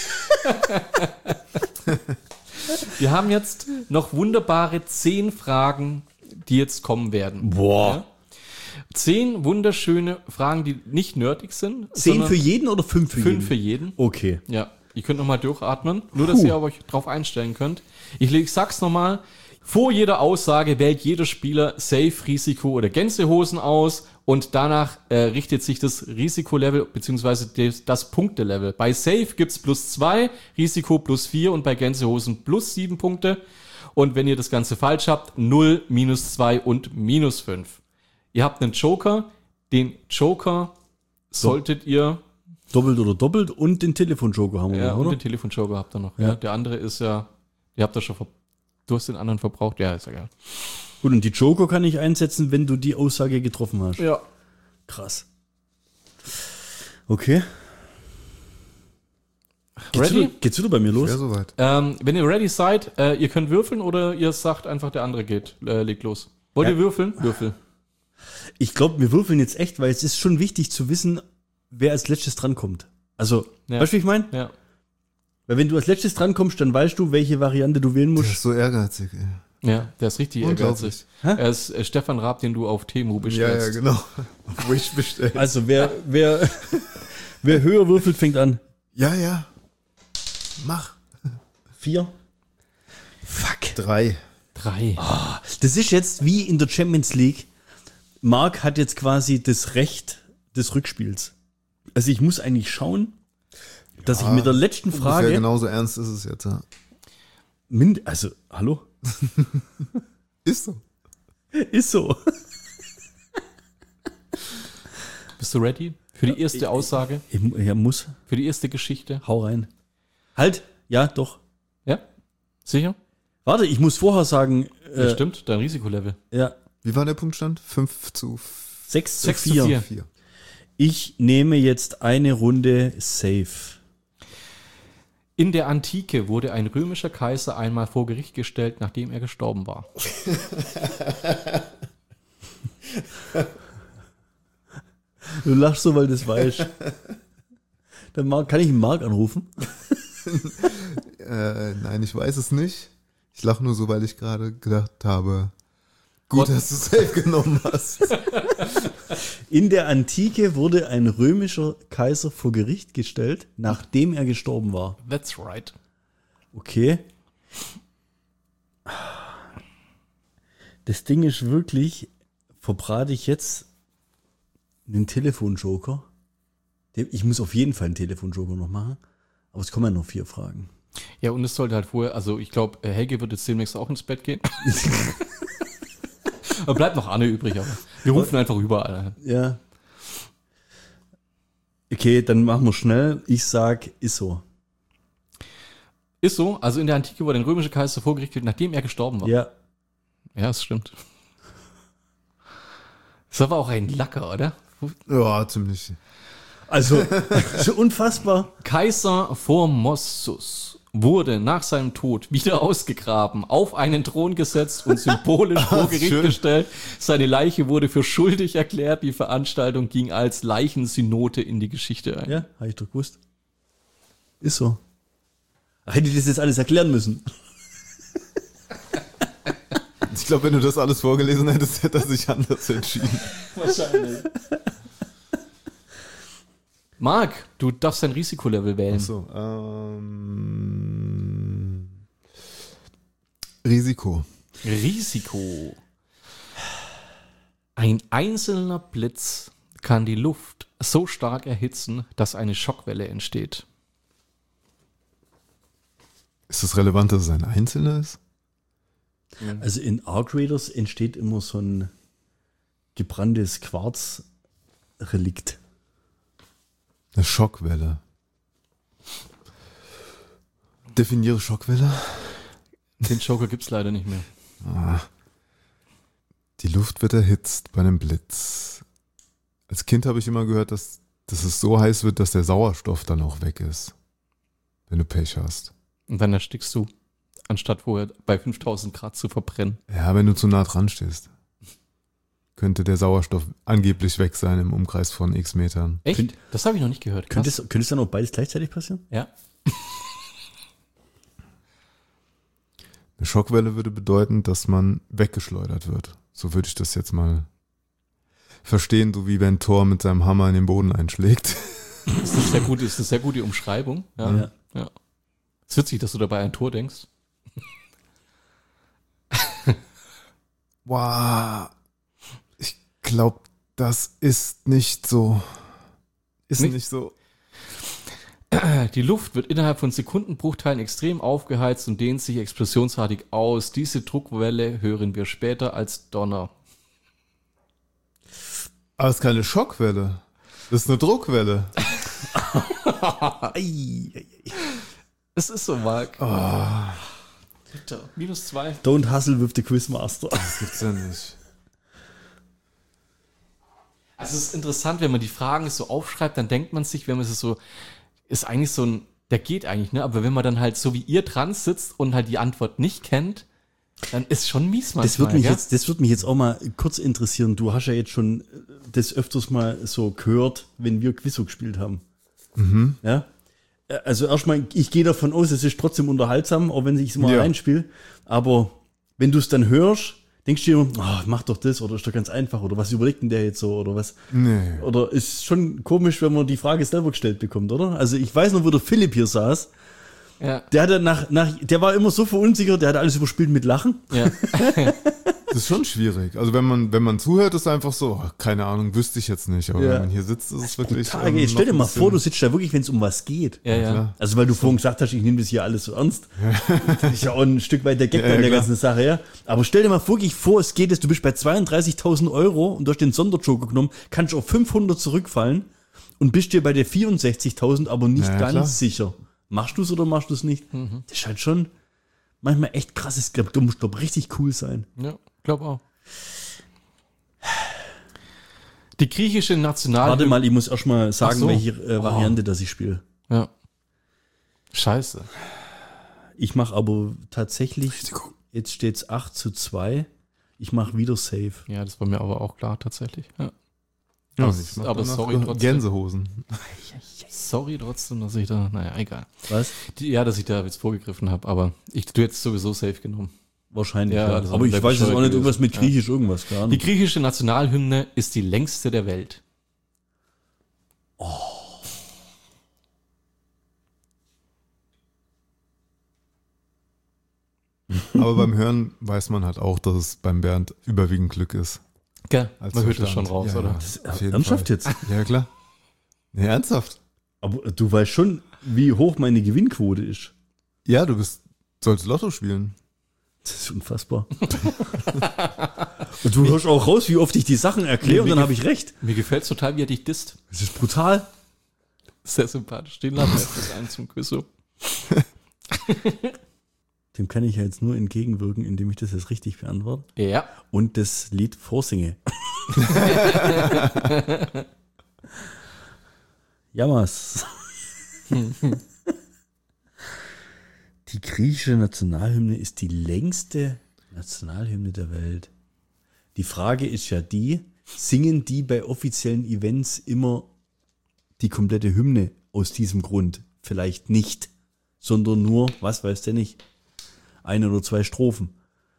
Wir haben jetzt noch wunderbare zehn Fragen, die jetzt kommen werden. Boah. Ja? Zehn wunderschöne Fragen, die nicht nerdig sind. Zehn sondern für jeden oder fünf für jeden? fünf für jeden. Okay. Ja, ihr könnt nochmal durchatmen, nur dass Puh. ihr euch drauf einstellen könnt. Ich, ich sag's nochmal, vor jeder Aussage wählt jeder Spieler Safe, Risiko oder Gänsehosen aus und danach äh, richtet sich das Risikolevel bzw. das, das Punktelevel. Bei Safe gibt's plus zwei, Risiko plus vier und bei Gänsehosen plus sieben Punkte. Und wenn ihr das Ganze falsch habt, null, minus zwei und minus fünf. Ihr habt einen Joker, den Joker solltet ihr... Doppelt oder doppelt und den Telefonjoker haben wir Ja, noch, und oder? den Telefonjoker habt ihr noch. Ja. Ja. Der andere ist ja, ihr habt das schon ver Du hast den anderen verbraucht? Ja, ist egal. Gut, und die Joker kann ich einsetzen, wenn du die Aussage getroffen hast. Ja. Krass. Okay. Geht's Ready? Wieder, geht's wieder bei mir los? Ja, soweit. Ähm, wenn ihr ready seid, äh, ihr könnt würfeln oder ihr sagt einfach, der andere geht, äh, legt los. Wollt Ja. ihr würfeln? Würfel. Ich glaube, wir würfeln jetzt echt, weil es ist schon wichtig zu wissen, wer als letztes drankommt. Also, Ja. weißt du, wie ich meine? Ja. Weil wenn du als letztes drankommst, dann weißt du, welche Variante du wählen Das musst. ist so ehrgeizig, ey. Ja, der ist richtig Unglaublich. ehrgeizig. Er ist äh, Stefan Raab, den du auf Temu Ja, bestellst. ja, genau. Wo ich bestelle. Also wer, wer, wer höher würfelt, fängt an. Ja, ja. Mach. Vier. Fuck. Drei. Drei. Das ist jetzt wie in der Champions League. Marc hat jetzt quasi das Recht des Rückspiels. Also ich muss eigentlich schauen, dass ich mit der letzten Ungefähr Frage... genauso ernst ist es jetzt, ja. Mind, also, hallo? Ist so. Ist so. Bist du ready für die erste Aussage? Ich, ja, muss. Für die erste Geschichte? Hau rein. Halt. Ja, doch. Ja? Sicher? Warte, ich muss vorher sagen... Ja, Äh, stimmt, dein Risikolevel. ja, Wie war der Punktstand? Fünf zu sechs zu Sechs zu vier. vier. vier. Ich nehme jetzt eine Runde safe. In der Antike wurde ein römischer Kaiser einmal vor Gericht gestellt, nachdem er gestorben war. Du lachst so, weil du das weißt. Dann Marc, kann ich einen Marc anrufen? Äh, nein, ich weiß es nicht. Ich lache nur so, weil ich gerade gedacht habe, gut, Gott. dass du safe genommen hast. In der Antike wurde ein römischer Kaiser vor Gericht gestellt, nachdem er gestorben war. That's right. Okay. Das Ding ist wirklich, verbrate ich jetzt einen Telefonjoker? Ich muss auf jeden Fall einen Telefonjoker noch machen, aber es kommen ja noch vier Fragen. Ja, und es sollte halt vorher, also ich glaube, Helge wird jetzt demnächst auch ins Bett gehen. Aber bleibt noch Anne übrig, aber wir rufen einfach überall an. Ja. Okay, dann machen wir schnell. Ich sag, ist so. Ist so, also in der Antike wurde ein römischer Kaiser vor Gericht gestellt, nachdem er gestorben war. Ja. Ja, das stimmt. Das war aber auch ein Lacker, oder? Ja, ziemlich. Also, so unfassbar. Kaiser Formossus wurde nach seinem Tod wieder ausgegraben, auf einen Thron gesetzt und symbolisch vor Gericht schön. gestellt. Seine Leiche wurde für schuldig erklärt. Die Veranstaltung ging als Leichensynode in die Geschichte ein. Ja, habe ich doch gewusst. Ist so. Ach, hätte ich das jetzt alles erklären müssen? Ich glaube, wenn du das alles vorgelesen hättest, hätte er sich anders entschieden. Wahrscheinlich. Marc, du darfst dein Risikolevel wählen. Achso, ähm, Risiko. Risiko. Ein einzelner Blitz kann die Luft so stark erhitzen, dass eine Schockwelle entsteht. Ist es relevant, dass es ein einzelner ist? Also in Arc Raiders entsteht immer so ein gebranntes Quarzrelikt. Eine Schockwelle. Definiere Schockwelle. Den Joker gibt's leider nicht mehr. Ah. Die Luft wird erhitzt bei einem Blitz. Als Kind habe ich immer gehört, dass, dass es so heiß wird, dass der Sauerstoff dann auch weg ist. Wenn du Pech hast. Und dann erstickst du, anstatt vorher bei fünftausend Grad zu verbrennen. Ja, wenn du zu nah dran stehst. Könnte der Sauerstoff angeblich weg sein im Umkreis von x Metern. Echt? Könnt- Das habe ich noch nicht gehört. Könnte Krass. es, könnte es dann auch beides gleichzeitig passieren? Ja. Eine Schockwelle würde bedeuten, dass man weggeschleudert wird. So würde ich das jetzt mal verstehen, so wie wenn Thor mit seinem Hammer in den Boden einschlägt. Das ist, sehr gut, ist eine sehr gute Umschreibung. Ja. Ja. Ja. Es ist witzig, dass du dabei an ein Tor denkst. Wow. Ich glaube, das ist nicht so. Ist Nicht? nicht so. Die Luft wird innerhalb von Sekundenbruchteilen extrem aufgeheizt und dehnt sich explosionsartig aus. Diese Druckwelle hören wir später als Donner. Aber es ist keine Schockwelle. Das ist eine Druckwelle. Es ist so, Marc. Oh, Bitte. Minus zwei. Don't hustle with the Quizmaster. das gibt's ja nicht. Also es ist interessant, wenn man die Fragen so aufschreibt, dann denkt man sich, wenn man es so, ist eigentlich so ein, der geht eigentlich, ne? Aber wenn man dann halt so wie ihr dran sitzt und halt die Antwort nicht kennt, dann ist schon mies manchmal. Das würde mich, gell? jetzt, das würd mich jetzt auch mal kurz interessieren. Du hast ja jetzt schon das öfters mal so gehört, wenn wir Quizzo gespielt haben. Mhm. Ja. Also erstmal, ich gehe davon aus, es ist trotzdem unterhaltsam, auch wenn ich es mal Ja. reinspiele. Aber wenn du es dann hörst, denkst du dir immer, oh, mach doch das oder ist doch ganz einfach oder was überlegt denn der jetzt so oder was? Nee. Oder ist schon komisch, wenn man die Frage selber gestellt bekommt, oder? Also ich weiß noch, wo der Philipp hier saß. Ja. Der hatte nach, nach, der war immer so verunsichert, der hat alles überspielt mit Lachen. Ja. Das ist schon schwierig. Also wenn man, wenn man zuhört, ist einfach so, oh, keine Ahnung, wüsste ich jetzt nicht. Aber Ja. wenn man hier sitzt, ist es wirklich. Tage, ähm, jetzt stell noch dir ein mal bisschen- vor, du sitzt da wirklich, wenn es um was geht. Ja, ja. klar. Also weil du vorhin gesagt hast, ich nehme das hier alles so ernst. Das ist ja auch ein Stück weit der Gag Ja, ja, an der klar. ganzen Sache, ja. Aber stell dir mal wirklich vor, es geht jetzt, du bist bei zweiunddreißigtausend Euro und du hast den Sonderjoker genommen, kannst auf fünfhundert zurückfallen und bist dir bei der vierundsechzigtausend aber nicht Ja, ja, ganz klar. sicher. Machst du es oder machst du es nicht? Das ist halt schon manchmal echt krass. Ich glaube, du musst glaub, richtig cool sein. Ja, glaub auch. Die griechische National... Warte mal, ich muss erst mal sagen, Ach so. welche äh, Variante das ich spiele. Ja. Scheiße. Ich mache aber tatsächlich, jetzt steht es acht zu zwei. Ich mache wieder Safe. Ja, das war mir aber auch klar, tatsächlich. Ja. Ja, Das- ich mach aber danach sorry trotzdem. Gänsehosen. Sorry trotzdem, dass ich da... Naja, egal. Was? Die, ja, dass ich da jetzt vorgegriffen habe, aber ich du hättest sowieso safe genommen. Wahrscheinlich, Ja, ja. das Aber ich wäre weiß jetzt auch bescheuert nicht irgendwas mit gewesen. Ja. Griechisch, irgendwas, gar Die nicht. griechische Nationalhymne ist die längste der Welt. Aber beim Hören weiß man halt auch, dass es beim Bernd überwiegend Glück ist. Gell? als Man hört das Verstand. schon raus, Ja, oder? ja, auf jeden Ernsthaft Fall. jetzt? Ja, klar. Nee, ernsthaft. Aber du weißt schon, wie hoch meine Gewinnquote ist. Ja, du bist, sollst Lotto spielen. Das ist unfassbar. Und du hörst auch raus, wie oft ich die Sachen erkläre und dann habe ich recht. Mir gefällt es total, wie er dich disst. Das ist brutal. Sehr sympathisch. Den lassen wir jetzt ein zum Quiz. So. Dem kann ich ja jetzt nur entgegenwirken, indem ich das jetzt richtig beantworte Ja. und das Lied vorsinge. Jammers. Die griechische Nationalhymne ist die längste Nationalhymne der Welt. Die Frage ist ja die, singen die bei offiziellen Events immer die komplette Hymne aus diesem Grund? Vielleicht nicht, sondern nur, was weiß der nicht, eine oder zwei Strophen.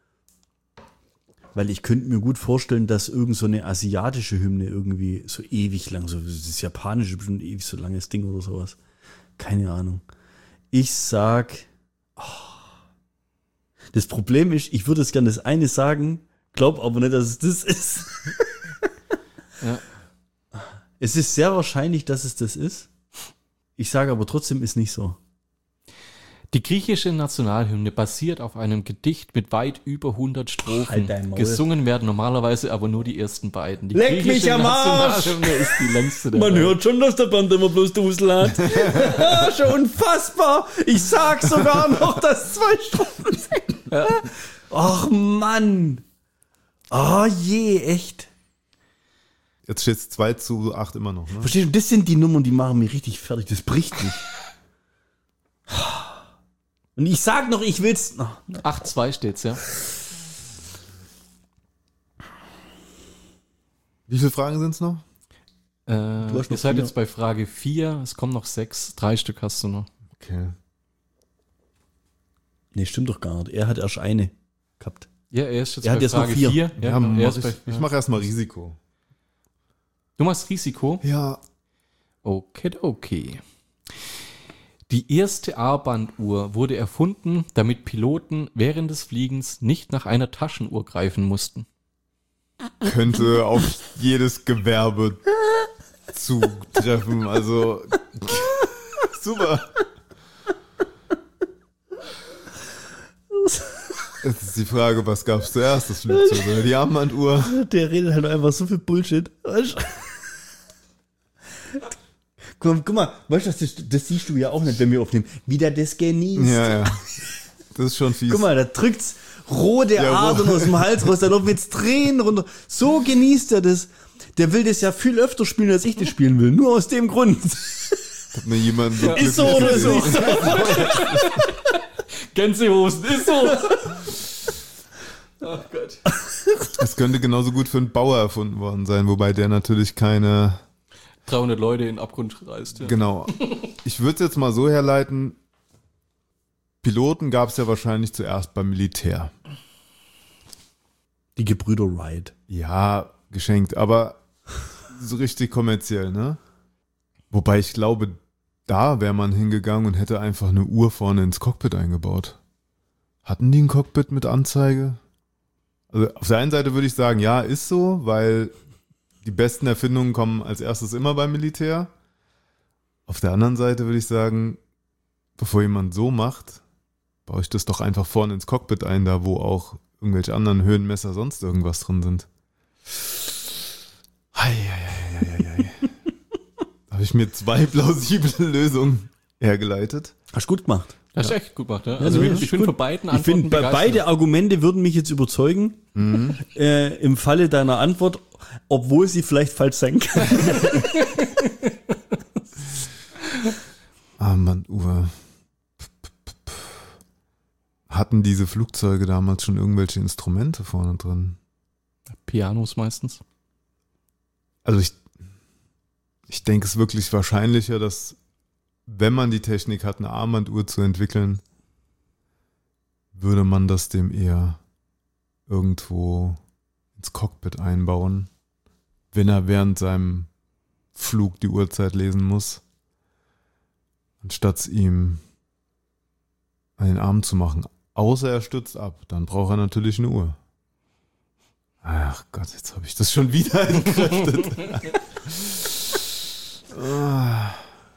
Weil ich könnte mir gut vorstellen, dass irgend so eine asiatische Hymne irgendwie so ewig lang, so das japanische bestimmt ewig so langes Ding oder sowas. Keine Ahnung. Ich sag, oh. Das Problem ist, ich würde jetzt gerne das eine sagen, glaub aber nicht, dass es das ist. Ja. Es ist sehr wahrscheinlich, dass es das ist. Ich sage aber trotzdem, ist nicht so. Die griechische Nationalhymne basiert auf einem Gedicht mit weit über hundert Strophen. Halt dein Maul. Gesungen werden normalerweise aber nur die ersten beiden. Die Leck mich griechische am Arsch! Nationalhymne ist die längste der Man Welt. hört schon, dass der Band immer bloß Dusel hat. Ja, schon unfassbar. Ich sag sogar noch, dass zwei Strophen sind. Ach Mann. Oh je, echt. Jetzt steht es zwei zu acht immer noch, ne? Verstehst du, das sind die Nummern, die machen mich richtig fertig. Das bricht mich. Und ich sag noch, ich will's. Oh, acht zwei steht's, ja. Wie viele Fragen sind es noch? Äh, hast ihr noch seid vier. jetzt bei Frage vier, es kommen noch sechs, drei Stück hast du noch. Okay. nee, stimmt doch gar nicht. Er hat erst eine gehabt. Ja, er ist jetzt Er hat bei jetzt noch Frage vier. vier. Ja, Ja, mach er ist ich bei, ich ja. mache erstmal Risiko. Du machst Risiko? Ja. Okay, okay. Die erste Armbanduhr wurde erfunden, damit Piloten während des Fliegens nicht nach einer Taschenuhr greifen mussten. Könnte auf jedes Gewerbe zutreffen. Also super. Jetzt ist die Frage, was gab es zuerst? Das Flugzeug oder die Armbanduhr? Der redet halt einfach so viel Bullshit. Weißt du? Guck, guck mal, weißt du, das, das siehst du ja auch nicht, wenn wir aufnehmen. Wie der das genießt. Ja, ja. Das ist schon fies. Guck mal, da drückt's rote Ja, Adern ro- aus dem Hals raus, da laufen jetzt Tränen runter. So genießt er das. Der will das ja viel öfter spielen, als ich das spielen will. Nur aus dem Grund. Hat mir jemand so Ist so oder ist glücklich nicht so? Gänsehosen, ist so. Ach Gott. Es könnte genauso gut für einen Bauer erfunden worden sein, wobei der natürlich keine... dreihundert Leute in den Abgrund reißt. Ja. Genau. Ich würde es jetzt mal so herleiten, Piloten gab es ja wahrscheinlich zuerst beim Militär. Die Gebrüder Wright. Ja, geschenkt, aber so richtig kommerziell, ne? Wobei ich glaube, da wäre man hingegangen und hätte einfach eine Uhr vorne ins Cockpit eingebaut. Hatten die ein Cockpit mit Anzeige? Also auf der einen Seite würde ich sagen, ja, ist so, weil die besten Erfindungen kommen als erstes immer beim Militär. Auf der anderen Seite würde ich sagen, bevor jemand so macht, baue ich das doch einfach vorne ins Cockpit ein, da wo auch irgendwelche anderen Höhenmesser sonst irgendwas drin sind. Hei, hei, hei, hei, hei. Da habe ich mir zwei plausible Lösungen hergeleitet. Hast du gut gemacht. Das ist echt gut gemacht, ja. Ja, Also das ich, ist ich bin gut. für beiden Ich finde, Antworten beide begeistert. Argumente würden mich jetzt überzeugen, Mhm. äh, im Falle deiner Antwort, obwohl sie vielleicht falsch sein kann. Armbanduhr. Hatten diese Flugzeuge damals schon irgendwelche Instrumente vorne drin? Pianos meistens. Also ich, ich denke es ist wirklich wahrscheinlicher, dass wenn man die Technik hat, eine Armbanduhr zu entwickeln, würde man das dem eher irgendwo ins Cockpit einbauen, wenn er während seinem Flug die Uhrzeit lesen muss, anstatt es ihm an den Arm zu machen. Außer er stürzt ab, dann braucht er natürlich eine Uhr. Ach Gott, jetzt habe ich das schon wieder entkräftet. Ah.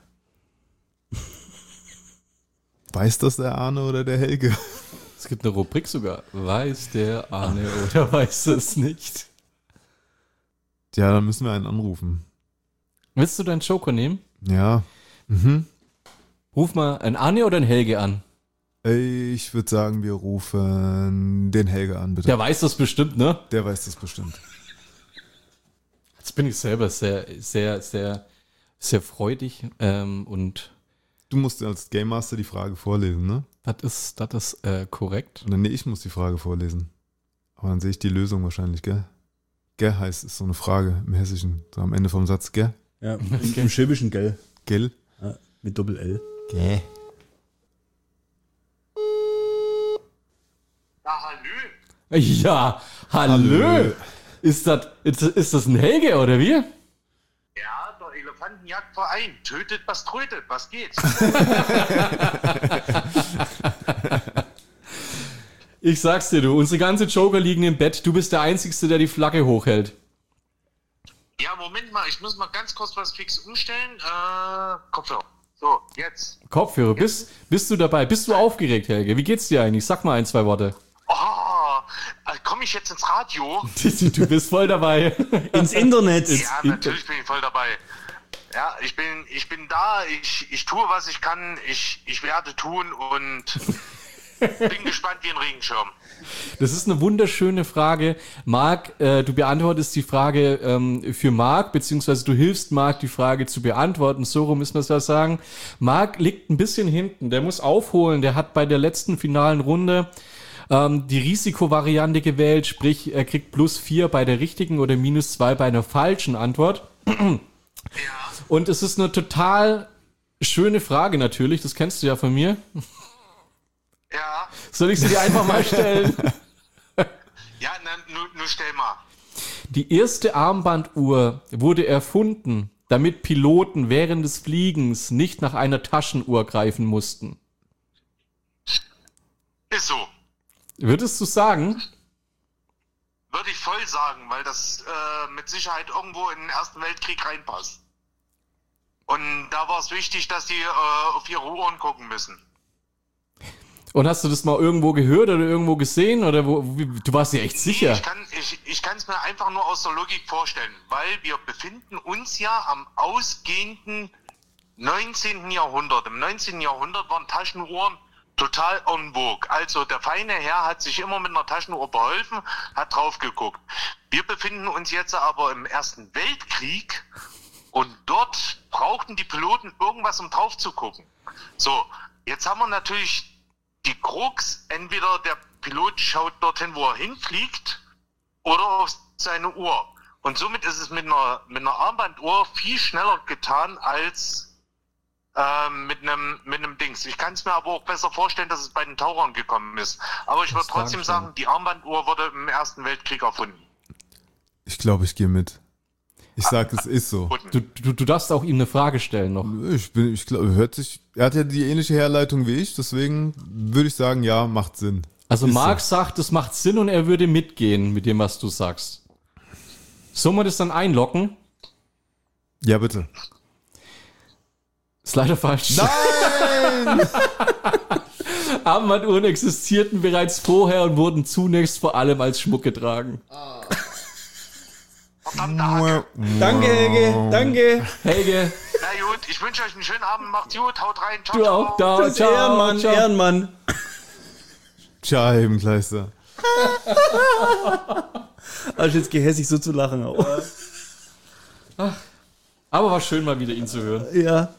Weiß das der Arne oder der Helge? Es gibt eine Rubrik sogar. Weiß der Arne oder weiß es nicht? Ja, dann müssen wir einen anrufen. Willst du deinen Joker nehmen? Ja. Mhm. Ruf mal einen Arne oder einen Helge an. Ich würde sagen, wir rufen den Helge an, bitte. Der weiß das bestimmt, ne? Der weiß das bestimmt. Jetzt bin ich selber sehr, sehr, sehr, sehr freudig ähm, und Du musst als Game Master die Frage vorlesen, ne? das ist, das ist äh, korrekt. Oder nee, ich muss die Frage vorlesen. Aber dann sehe ich die Lösung wahrscheinlich, gell? Gell heißt, ist so eine Frage im Hessischen. So am Ende vom Satz, gell? Ja, im, im Schwäbischen, gell? Gell? Ja, mit Doppel-L. Gell. Ja, hallö. Ja, hallo. Hallo. Ist das, ist, ist das ein Helge oder wie? Ja, der Elefantenjagdverein. Tötet, was trötet. Was geht? Ich sag's dir, du, unsere ganze Joker liegen im Bett. Du bist der Einzige, der die Flagge hochhält. Ja, Moment mal. Ich muss mal ganz kurz was fix umstellen. Äh, Kopfhörer. So, jetzt. Kopfhörer, bist, bist du dabei? Bist du aufgeregt, Helge? Wie geht's dir eigentlich? Sag mal ein, zwei Worte. Oh, äh, komme ich jetzt ins Radio? Du bist voll dabei. Ins Internet. Ja, natürlich bin ich voll dabei. Ja, ich bin, ich bin da. Ich, ich tue, was ich kann. Ich, ich werde tun und bin gespannt wie ein Regenschirm. Das ist eine wunderschöne Frage. Marc, äh, du beantwortest die Frage ähm, für Marc, beziehungsweise du hilfst Marc, die Frage zu beantworten. So rum müssen wir es ja sagen. Marc liegt ein bisschen hinten. Der muss aufholen. Der hat bei der letzten finalen Runde ähm, die Risikovariante gewählt, sprich, er kriegt plus vier bei der richtigen oder minus zwei bei einer falschen Antwort. Ja. Und es ist eine total schöne Frage natürlich. Das kennst du ja von mir. Ja. Soll ich sie dir einfach mal stellen? Ja, na, nur, nur stell mal. Die erste Armbanduhr wurde erfunden, damit Piloten während des Fliegens nicht nach einer Taschenuhr greifen mussten. Ist so. Würdest du sagen? Würde ich voll sagen, weil das äh, mit Sicherheit irgendwo in den Ersten Weltkrieg reinpasst. Und da war es wichtig, dass die äh, auf ihre Uhren gucken müssen. Und hast du das mal irgendwo gehört oder irgendwo gesehen? Oder wo, wie, du warst dir echt sicher? Ich kann ich, ich kann es mir einfach nur aus der Logik vorstellen, weil wir befinden uns ja am ausgehenden neunzehnten Jahrhundert. Im neunzehnten Jahrhundert waren Taschenuhren total en vogue. Also der feine Herr hat sich immer mit einer Taschenuhr beholfen, hat drauf geguckt. Wir befinden uns jetzt aber im Ersten Weltkrieg und dort brauchten die Piloten irgendwas, um drauf zu gucken. So, jetzt haben wir natürlich die Krux, entweder der Pilot schaut dorthin, wo er hinfliegt, oder auf seine Uhr. Und somit ist es mit einer, mit einer Armbanduhr viel schneller getan, als ähm, mit einem mit einem Dings. Ich kann es mir aber auch besser vorstellen, dass es bei den Tauchern gekommen ist. Aber ich würde trotzdem sagen, die Armbanduhr wurde im Ersten Weltkrieg erfunden. Ich glaube, ich gehe mit. Ich sag, es ist so. Du, du, du darfst auch ihm eine Frage stellen noch. Ich bin, ich glaube, hört sich, er hat ja die ähnliche Herleitung wie ich, deswegen würde ich sagen, ja, macht Sinn. Also Ist Marc so. sagt, es macht Sinn und er würde mitgehen mit dem, was du sagst. Sollen wir das dann einloggen? Ja, bitte. Ist leider falsch. Nein! Armbanduhren existierten bereits vorher und wurden zunächst vor allem als Schmuck getragen. Verdammte Hacke. Danke, Helge, danke. Helge, Na gut, ich wünsche euch einen schönen Abend. Macht's gut, haut rein. Ciao, du ciao. auch da. Das ist Ehrenmann, ciao. Ehrenmann. Tja, Hebenkleister. Also jetzt gehässig so zu lachen. Auch. Aber war schön, mal wieder ihn zu hören. Ja.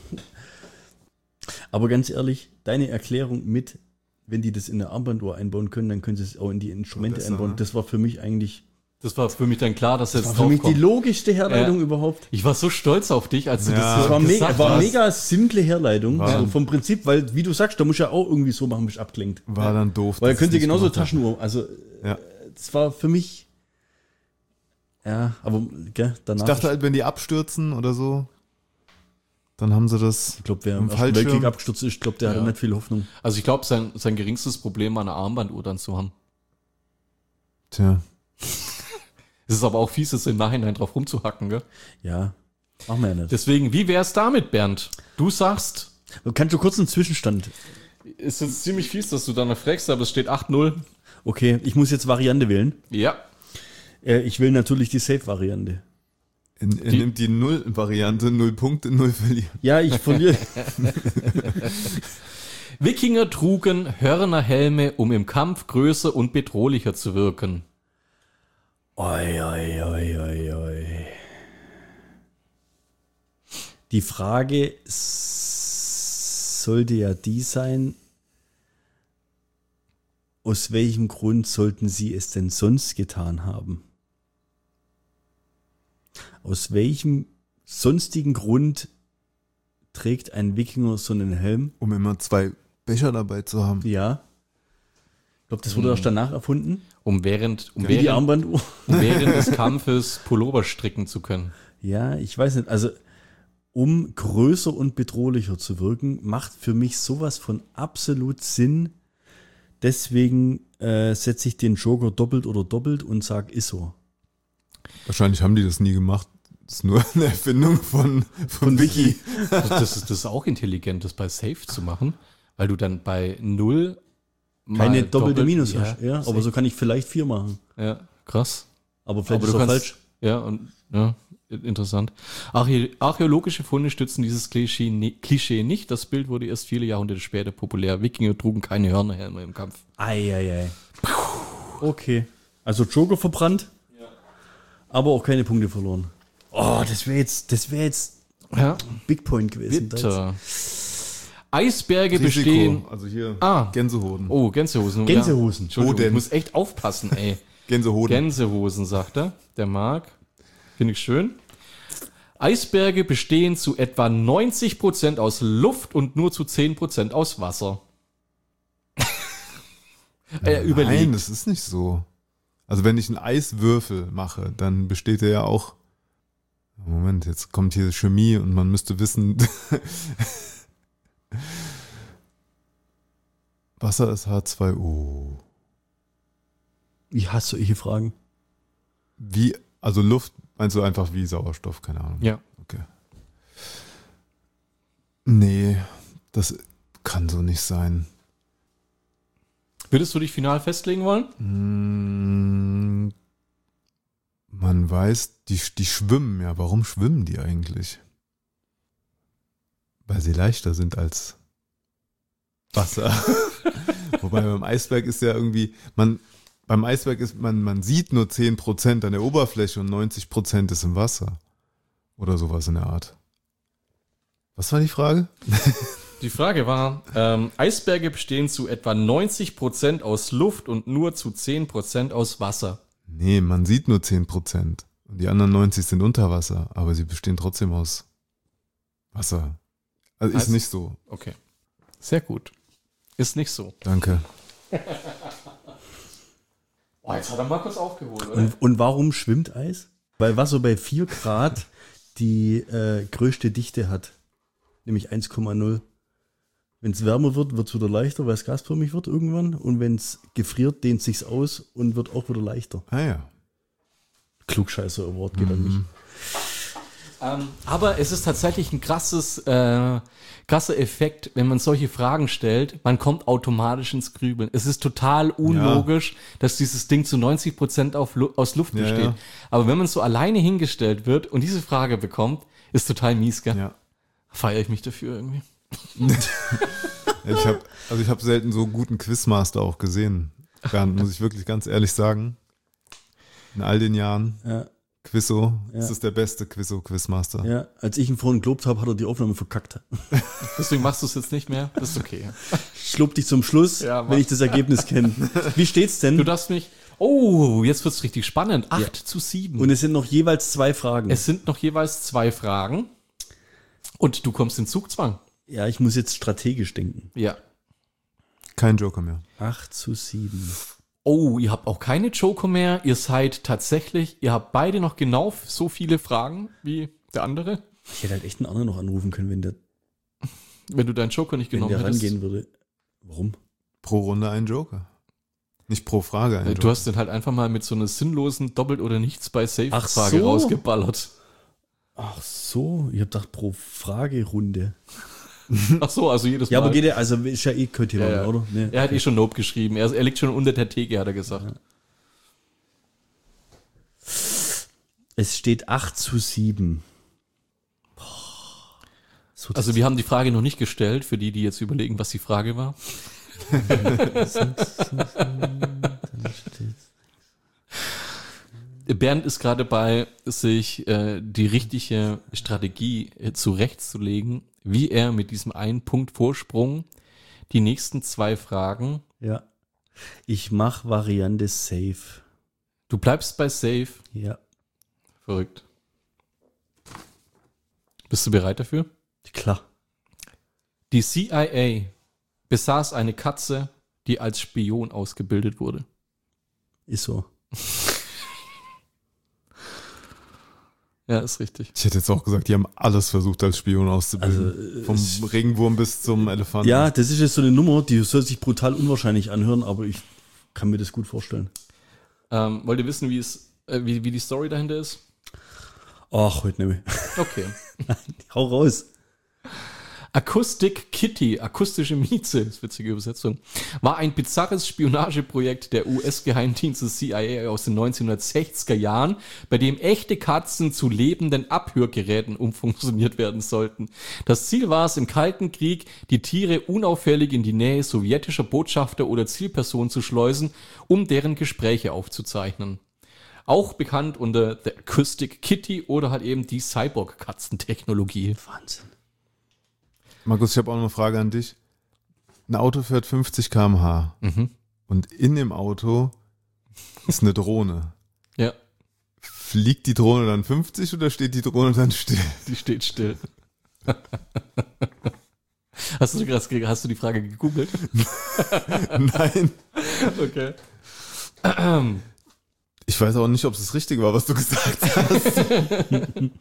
Aber ganz ehrlich, deine Erklärung mit, wenn die das in eine Armbanduhr einbauen können, dann können sie es auch in die Instrumente besser, einbauen. ne? Das war für mich eigentlich Das war für mich dann klar, dass er war jetzt für mich die draufkommt. logischste Herleitung Ja. überhaupt. Ich war so stolz auf dich, als du Ja. das Das so war, mega, gesagt war hast. mega simple Herleitung, War- so vom Prinzip, weil, wie du sagst, da muss ja auch irgendwie so machen, bis abklingt. War dann doof. Weil dass da könnt ihr ich nicht genauso gemacht hab. Taschenuhr, also Ja. das war für mich, ja, aber gell, danach, Ich dachte halt, wenn die abstürzen oder so, dann haben sie das. ich glaube, wer im im Ersten Fallschirm. Weltkrieg abgestürzt ist, ich glaube, der Ja. hatte nicht viel Hoffnung. Also ich glaube, sein, sein geringstes Problem war, eine Armbanduhr dann zu haben. Tja. Es ist aber auch fies, es im Nachhinein drauf rumzuhacken, gell? Ja, machen wir ja nicht. Deswegen, wie wär's damit, Bernd? Du sagst, Kannst du kurz einen Zwischenstand? ist jetzt ziemlich fies, dass du danach fragst, aber es steht acht null. Okay, ich muss jetzt Variante wählen. Ja. Äh, ich will natürlich die Safe-Variante. Er, er Die- nimmt die Null-Variante, null Punkte, null verlieren. Ja, ich verliere. Wikinger trugen Hörnerhelme, um im Kampf größer und bedrohlicher zu wirken. Oi, oi, oi, oi, oi. Die Frage s- sollte ja die sein, aus welchem Grund sollten sie es denn sonst getan haben? Aus welchem sonstigen Grund trägt ein Wikinger so einen Helm? Um immer zwei Becher dabei zu haben. Ja. Ich glaube, das wurde erst danach erfunden. Um während, um Wie die während, Armbanduhr. um während des Kampfes Pullover stricken zu können. Ja, ich weiß nicht. Also, um größer und bedrohlicher zu wirken, macht für mich sowas von absolut Sinn. Deswegen äh, setze ich den Joker doppelt oder doppelt und sage, ist so. Wahrscheinlich haben die das nie gemacht. Das ist nur eine Erfindung von, von Wiki. Das, das, ist, das ist auch intelligent, das bei Safe zu machen, weil du dann bei null mal Keine doppelte doppelt- Minus ja, hast. Ja, aber so kann ich vielleicht vier machen. Ja, krass. Aber vielleicht Aber ist du das kannst, falsch. ja, und, ja, interessant. Archä archäologische Funde stützen dieses Klischee, ni- Klischee nicht. Das Bild wurde erst viele Jahrhunderte später populär. Wikinger trugen keine Hörnerhelme im Kampf. Eieiei. Okay. Also Joker verbrannt, aber auch keine Punkte verloren. Oh, das wäre jetzt, das wäre jetzt Ja, Big Point gewesen. bitter. Eisberge Risiko. bestehen. Also hier Ah. Gänsehoden. Oh, Gänsehosen. Gänsehosen. Ja. Entschuldigung, ich Hoden. muss echt aufpassen, ey. Gänsehoden. Gänsehosen, sagt er. Der Marc. Finde ich schön. Eisberge bestehen zu etwa neunzig Prozent aus Luft und nur zu zehn Prozent aus Wasser. er Nein, überlegt. das ist nicht so. Also wenn ich einen Eiswürfel mache, dann besteht er ja auch. Moment, jetzt kommt hier Chemie und man müsste wissen. Wasser ist H zwei O. Ich hasse solche Fragen. Wie, also Luft, meinst du einfach wie Sauerstoff, keine Ahnung. Ja. Okay. Nee, das kann so nicht sein. Würdest du dich final festlegen wollen? Mm, Man weiß, die, die schwimmen ja. Warum schwimmen die eigentlich? Weil sie leichter sind als Wasser. Wobei beim Eisberg ist ja irgendwie, man, beim Eisberg ist, man, man sieht nur zehn Prozent an der Oberfläche und neunzig Prozent ist im Wasser. Oder sowas in der Art. Was war die Frage? Die Frage war, ähm, Eisberge bestehen zu etwa neunzig Prozent aus Luft und nur zu zehn Prozent aus Wasser. Nee, man sieht nur zehn Prozent. Und die anderen neunzig sind unter Wasser, aber sie bestehen trotzdem aus Wasser. Also Heißt- ist nicht so. Okay. Sehr gut. Ist nicht so. Danke. Oh, jetzt hat er Markus aufgeholt, oder? Und, und warum schwimmt Eis? Weil Wasser bei vier Grad die äh, größte Dichte hat. Nämlich eins Komma null. Wenn es wärmer wird, wird es wieder leichter, weil es gasförmig wird irgendwann. Und wenn es gefriert, dehnt sich's aus und wird auch wieder leichter. Ah ja. Klugscheißer-Award geht an mich. Ähm, aber es ist tatsächlich ein krasses, äh, krasser Effekt, wenn man solche Fragen stellt. Man kommt automatisch ins Grübeln. Es ist total unlogisch, dass dieses Ding zu neunzig Prozent auf Lu- aus Luft Ja, besteht. ja. Aber wenn man so alleine hingestellt wird und diese Frage bekommt, ist total mies, gell? Ja. Feiere ich mich dafür irgendwie. Ich habe also ich habe selten so guten Quizmaster auch gesehen. Bernd, muss ich wirklich ganz ehrlich sagen. In all den Jahren. Ja, Quizzo, Ja. das ist der beste Quizzo-Quizmaster. ja. Als ich ihn vorhin gelobt habe, hat er die Aufnahme verkackt. Deswegen machst du es jetzt nicht mehr. Das ist okay. Ich lob dich zum Schluss, Ja, mach. wenn ich das Ergebnis kenne. Wie steht's denn? Du darfst mich. Oh, jetzt wird's richtig spannend. Acht zu sieben. Und es sind noch jeweils zwei Fragen. Es sind noch jeweils zwei Fragen. Und du kommst in Zugzwang. ja, ich muss jetzt strategisch denken. Ja. Kein Joker mehr. acht zu sieben. Oh, ihr habt auch keine Joker mehr. Ihr seid tatsächlich, ihr habt beide noch genau so viele Fragen wie der andere. Ich hätte halt echt einen anderen noch anrufen können, wenn der, Wenn du deinen Joker nicht wenn genommen der hättest. rangehen würde. Warum? Pro Runde ein Joker. Nicht pro Frage ein Äh, Joker. Du hast den halt einfach mal mit so einer sinnlosen Doppelt- oder Nichts bei Ach Safe-Frage so. rausgeballert. Ach so, ich hab gedacht pro Fragerunde. Ach so, also jedes Ja, Mal. aber geht ja, also ist ja eh kein Thema, Ja, ja. mehr, oder? Nee. Er hat eh schon Nope geschrieben. Er, er liegt schon unter der Theke, hat er gesagt. Es steht acht zu sieben. Boah. So, Also wir haben die Frage noch nicht gestellt, für die, die jetzt überlegen, was die Frage war. Bernd ist gerade bei, sich äh, die richtige Strategie äh, zurechtzulegen, wie er mit diesem einen Punkt Vorsprung die nächsten zwei Fragen, ja. Ich mach Variante safe. du bleibst bei Safe. Ja, Verrückt. Bist du bereit dafür? klar. Die C I A besaß eine Katze, die als Spion ausgebildet wurde. Ist so. Ja, ist richtig. Ich hätte jetzt auch gesagt, die haben alles versucht als Spion auszubilden. Also, äh, Vom es- Regenwurm bis zum Elefanten. Ja, das ist jetzt so eine Nummer, die soll sich brutal unwahrscheinlich anhören, aber ich kann mir das gut vorstellen. Ähm, wollt ihr wissen, wie, es, äh, wie, wie die Story dahinter ist? Ach, heute nicht mehr. Okay. Hau raus. Acoustic Kitty, akustische Mieze, ist witzige Übersetzung, war ein bizarres Spionageprojekt der U S-Geheimdienste C I A aus den neunzehnhundertsechziger Jahren, bei dem echte Katzen zu lebenden Abhörgeräten umfunktioniert werden sollten. Das Ziel war es, im Kalten Krieg die Tiere unauffällig in die Nähe sowjetischer Botschafter oder Zielpersonen zu schleusen, um deren Gespräche aufzuzeichnen. Auch bekannt unter der Acoustic Kitty oder halt eben die Cyborg-Katzentechnologie. Wahnsinn. Markus, ich habe auch noch eine Frage an dich. Ein Auto fährt fünfzig Kilometer pro Stunde Mhm. und in dem Auto ist eine Drohne. Ja. Fliegt die Drohne dann fünfzig oder steht die Drohne dann still? Die steht still. Hast du, gerade- hast du die Frage gegoogelt? Nein. Okay. Ich weiß auch nicht, ob es das Richtige war, was du gesagt hast.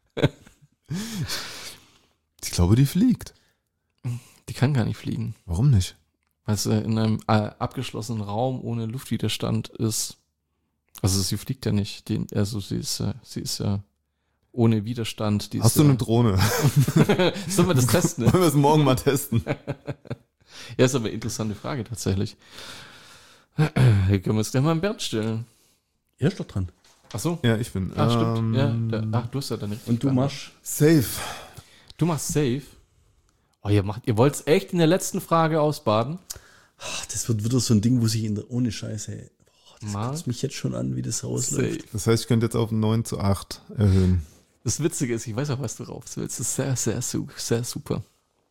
Ich glaube, die fliegt. Die kann gar nicht fliegen, Warum nicht? weil sie in einem äh, abgeschlossenen Raum ohne Luftwiderstand ist. Also sie fliegt ja nicht. Die, also sie ist, äh, sie ist ja ohne Widerstand. Die Hast ist, du eine äh, Drohne? Sollen wir das testen? Wollen wir es morgen mal testen? Ja, ist aber eine interessante Frage tatsächlich. Hier können wir es gleich mal an Bernd stellen. Er ist doch dran. Ach so. Ja, ich bin. Ach, stimmt. ähm, Ja, der, ach, du hast ja dann nicht. Und du machst. Safe. Du machst safe. Oh, ihr macht, ihr wollt es echt in der letzten Frage ausbaden? Ach, das wird wieder so ein Ding, wo sich in der ohne Scheiße. Ey, boah, das Mark? kotzt mich jetzt schon an, wie das rausläuft. Safe. Das heißt, ich könnte jetzt auf neun zu acht erhöhen. Das Witzige ist, ich weiß auch, was du raus willst. Das ist sehr, sehr, su- sehr super.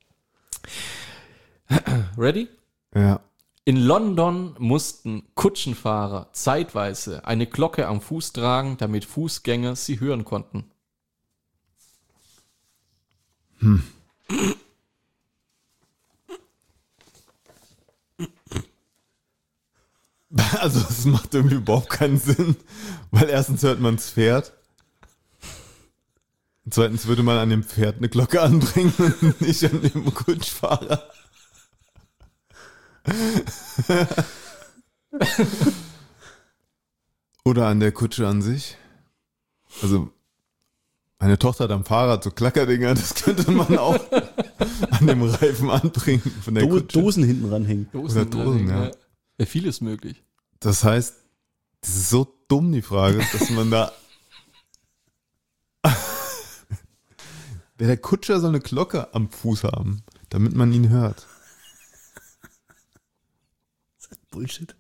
Ready? Ja. In London mussten Kutschenfahrer zeitweise eine Glocke am Fuß tragen, damit Fußgänger sie hören konnten. Also das macht irgendwie überhaupt keinen Sinn, weil erstens hört man das Pferd. Und zweitens würde man an dem Pferd eine Glocke anbringen und nicht an dem Kutschfahrer. Oder an der Kutsche an sich. Also meine Tochter hat am Fahrrad so Klackerdinger, das könnte man auch an dem Reifen anbringen von der Do- Kutsche. Dosen hinten ranhängen. Dosen, Oder Dosen, ja. ja. Vieles möglich. Das heißt, das ist so dumm, die Frage, dass man da... Der Kutscher soll eine Glocke am Fuß haben, damit man ihn hört. Bullshit.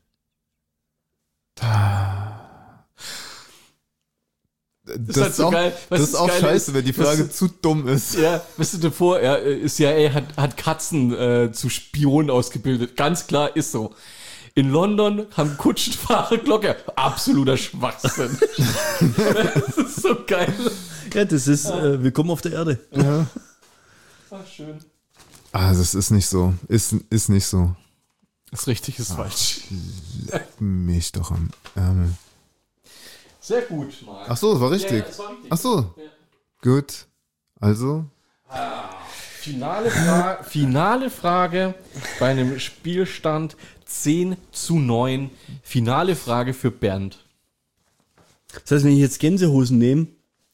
Das, halt so auch, geil. das Weißt ist du, auch das Geile scheiße, ist, wenn die das Frage ist- zu dumm ist. Ja, weißt du davor, er ist ja, er hat, hat Katzen äh, zu Spionen ausgebildet. Ganz klar ist so. In London haben Kutschenfahrer Glocke. Absoluter Schwachsinn. Das ist so geil. Ja, das ist äh, Willkommen auf der Erde. Ja. Ach, schön. Ah, das ist nicht so. Ist, ist nicht so. Das richtig ist falsch. Mich doch am Ärmel. Sehr gut, Marc. Ach so, das war richtig. Ja, das war richtig. Ach so. Gut. Also, Finale, Fra- finale Frage bei einem Spielstand zehn zu neun. Finale Frage für Bernd. Das heißt, wenn ich jetzt Gänsehosen nehme,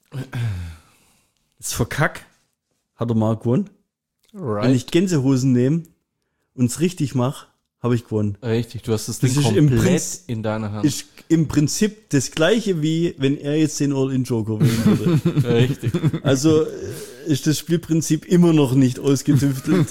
ist verkack, hat der Marc gewonnen. Right. Wenn ich Gänsehosen nehme und es richtig mache, habe ich gewonnen. Richtig, du hast das Das Ding ist im komplett Prinz- in deiner Hand. Ist im Prinzip das gleiche, wie wenn er jetzt den All-In-Joker wählen würde. Richtig. Also äh, ist das Spielprinzip immer noch nicht ausgetüftelt.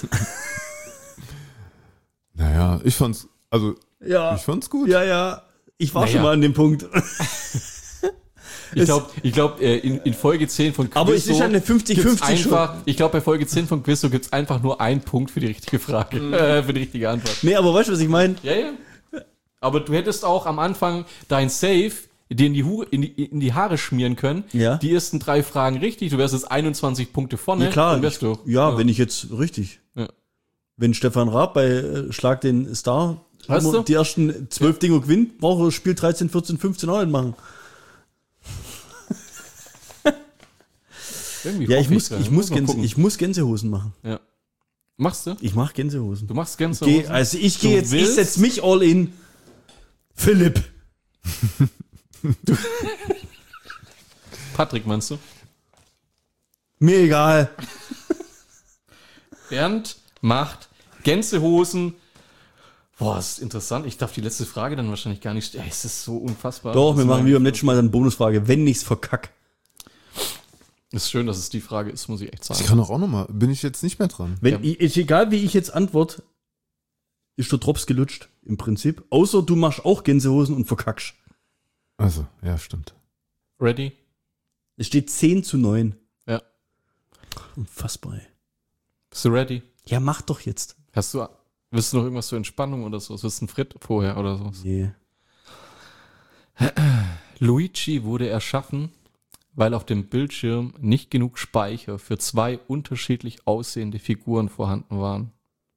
naja, ich fand's, also, Ja, ich fand's gut. ja, ja. Ich war Naja. schon mal an dem Punkt. Ich glaube, ich glaub, äh, in, in Folge zehn von Quizzo Aber es ist eine fünfzig gibt's fünfzig schon. einfach, ich glaube, bei Folge zehn von Quizzo gibt es einfach nur einen Punkt für die richtige Frage, äh, für die richtige Antwort. Nee, aber weißt du, was ich meine? Ja, ja. Aber du hättest auch am Anfang dein Safe dir in die, Hu in die, in die Haare schmieren können. Ja. Die ersten drei Fragen richtig. Du wärst jetzt einundzwanzig Punkte vorne. Ja, klar. Dann wärst du. Ja, wenn ich jetzt richtig. Ja. Wenn Stefan Raab bei äh, Schlag den Star Weißt immer du? die ersten zwölf Dinger gewinnt, braucht er das Spiel dreizehn, vierzehn, fünfzehn auch nicht machen. Irgendwie Ja, ich hoffe muss, da. ich, muss mal Gänse, gucken. ich muss Gänsehosen machen. Ja. Machst du? Ich mache Gänsehosen. Du machst Gänse. Geh, also ich gehe Du jetzt, ich willst? setz mich all in. Philipp. Patrick, meinst du? Mir egal. Bernd macht Gänsehosen. Boah, das ist interessant. Ich darf die letzte Frage dann wahrscheinlich gar nicht stellen. Es ist so unfassbar. Doch, wir Das machen ist wie beim letzten Mal eine Bonusfrage. Wenn ich's verkack. Ist schön, dass es die Frage ist, muss ich echt sagen. Ich kann doch auch nochmal, bin ich jetzt nicht mehr dran. Wenn, Ja. ich, ist egal, wie ich jetzt antworte, ist der Drops gelutscht. Im Prinzip. Außer du machst auch Gänsehosen und verkackst. Also, ja, stimmt. Ready? Es steht zehn zu neun. Ja. Unfassbar, ey. Bist du ready? Ja, mach doch jetzt. Hast du, willst du noch irgendwas zur Entspannung oder so? Willst du einen Fritt vorher oder so? Nee. Luigi wurde erschaffen, weil auf dem Bildschirm nicht genug Speicher für zwei unterschiedlich aussehende Figuren vorhanden waren.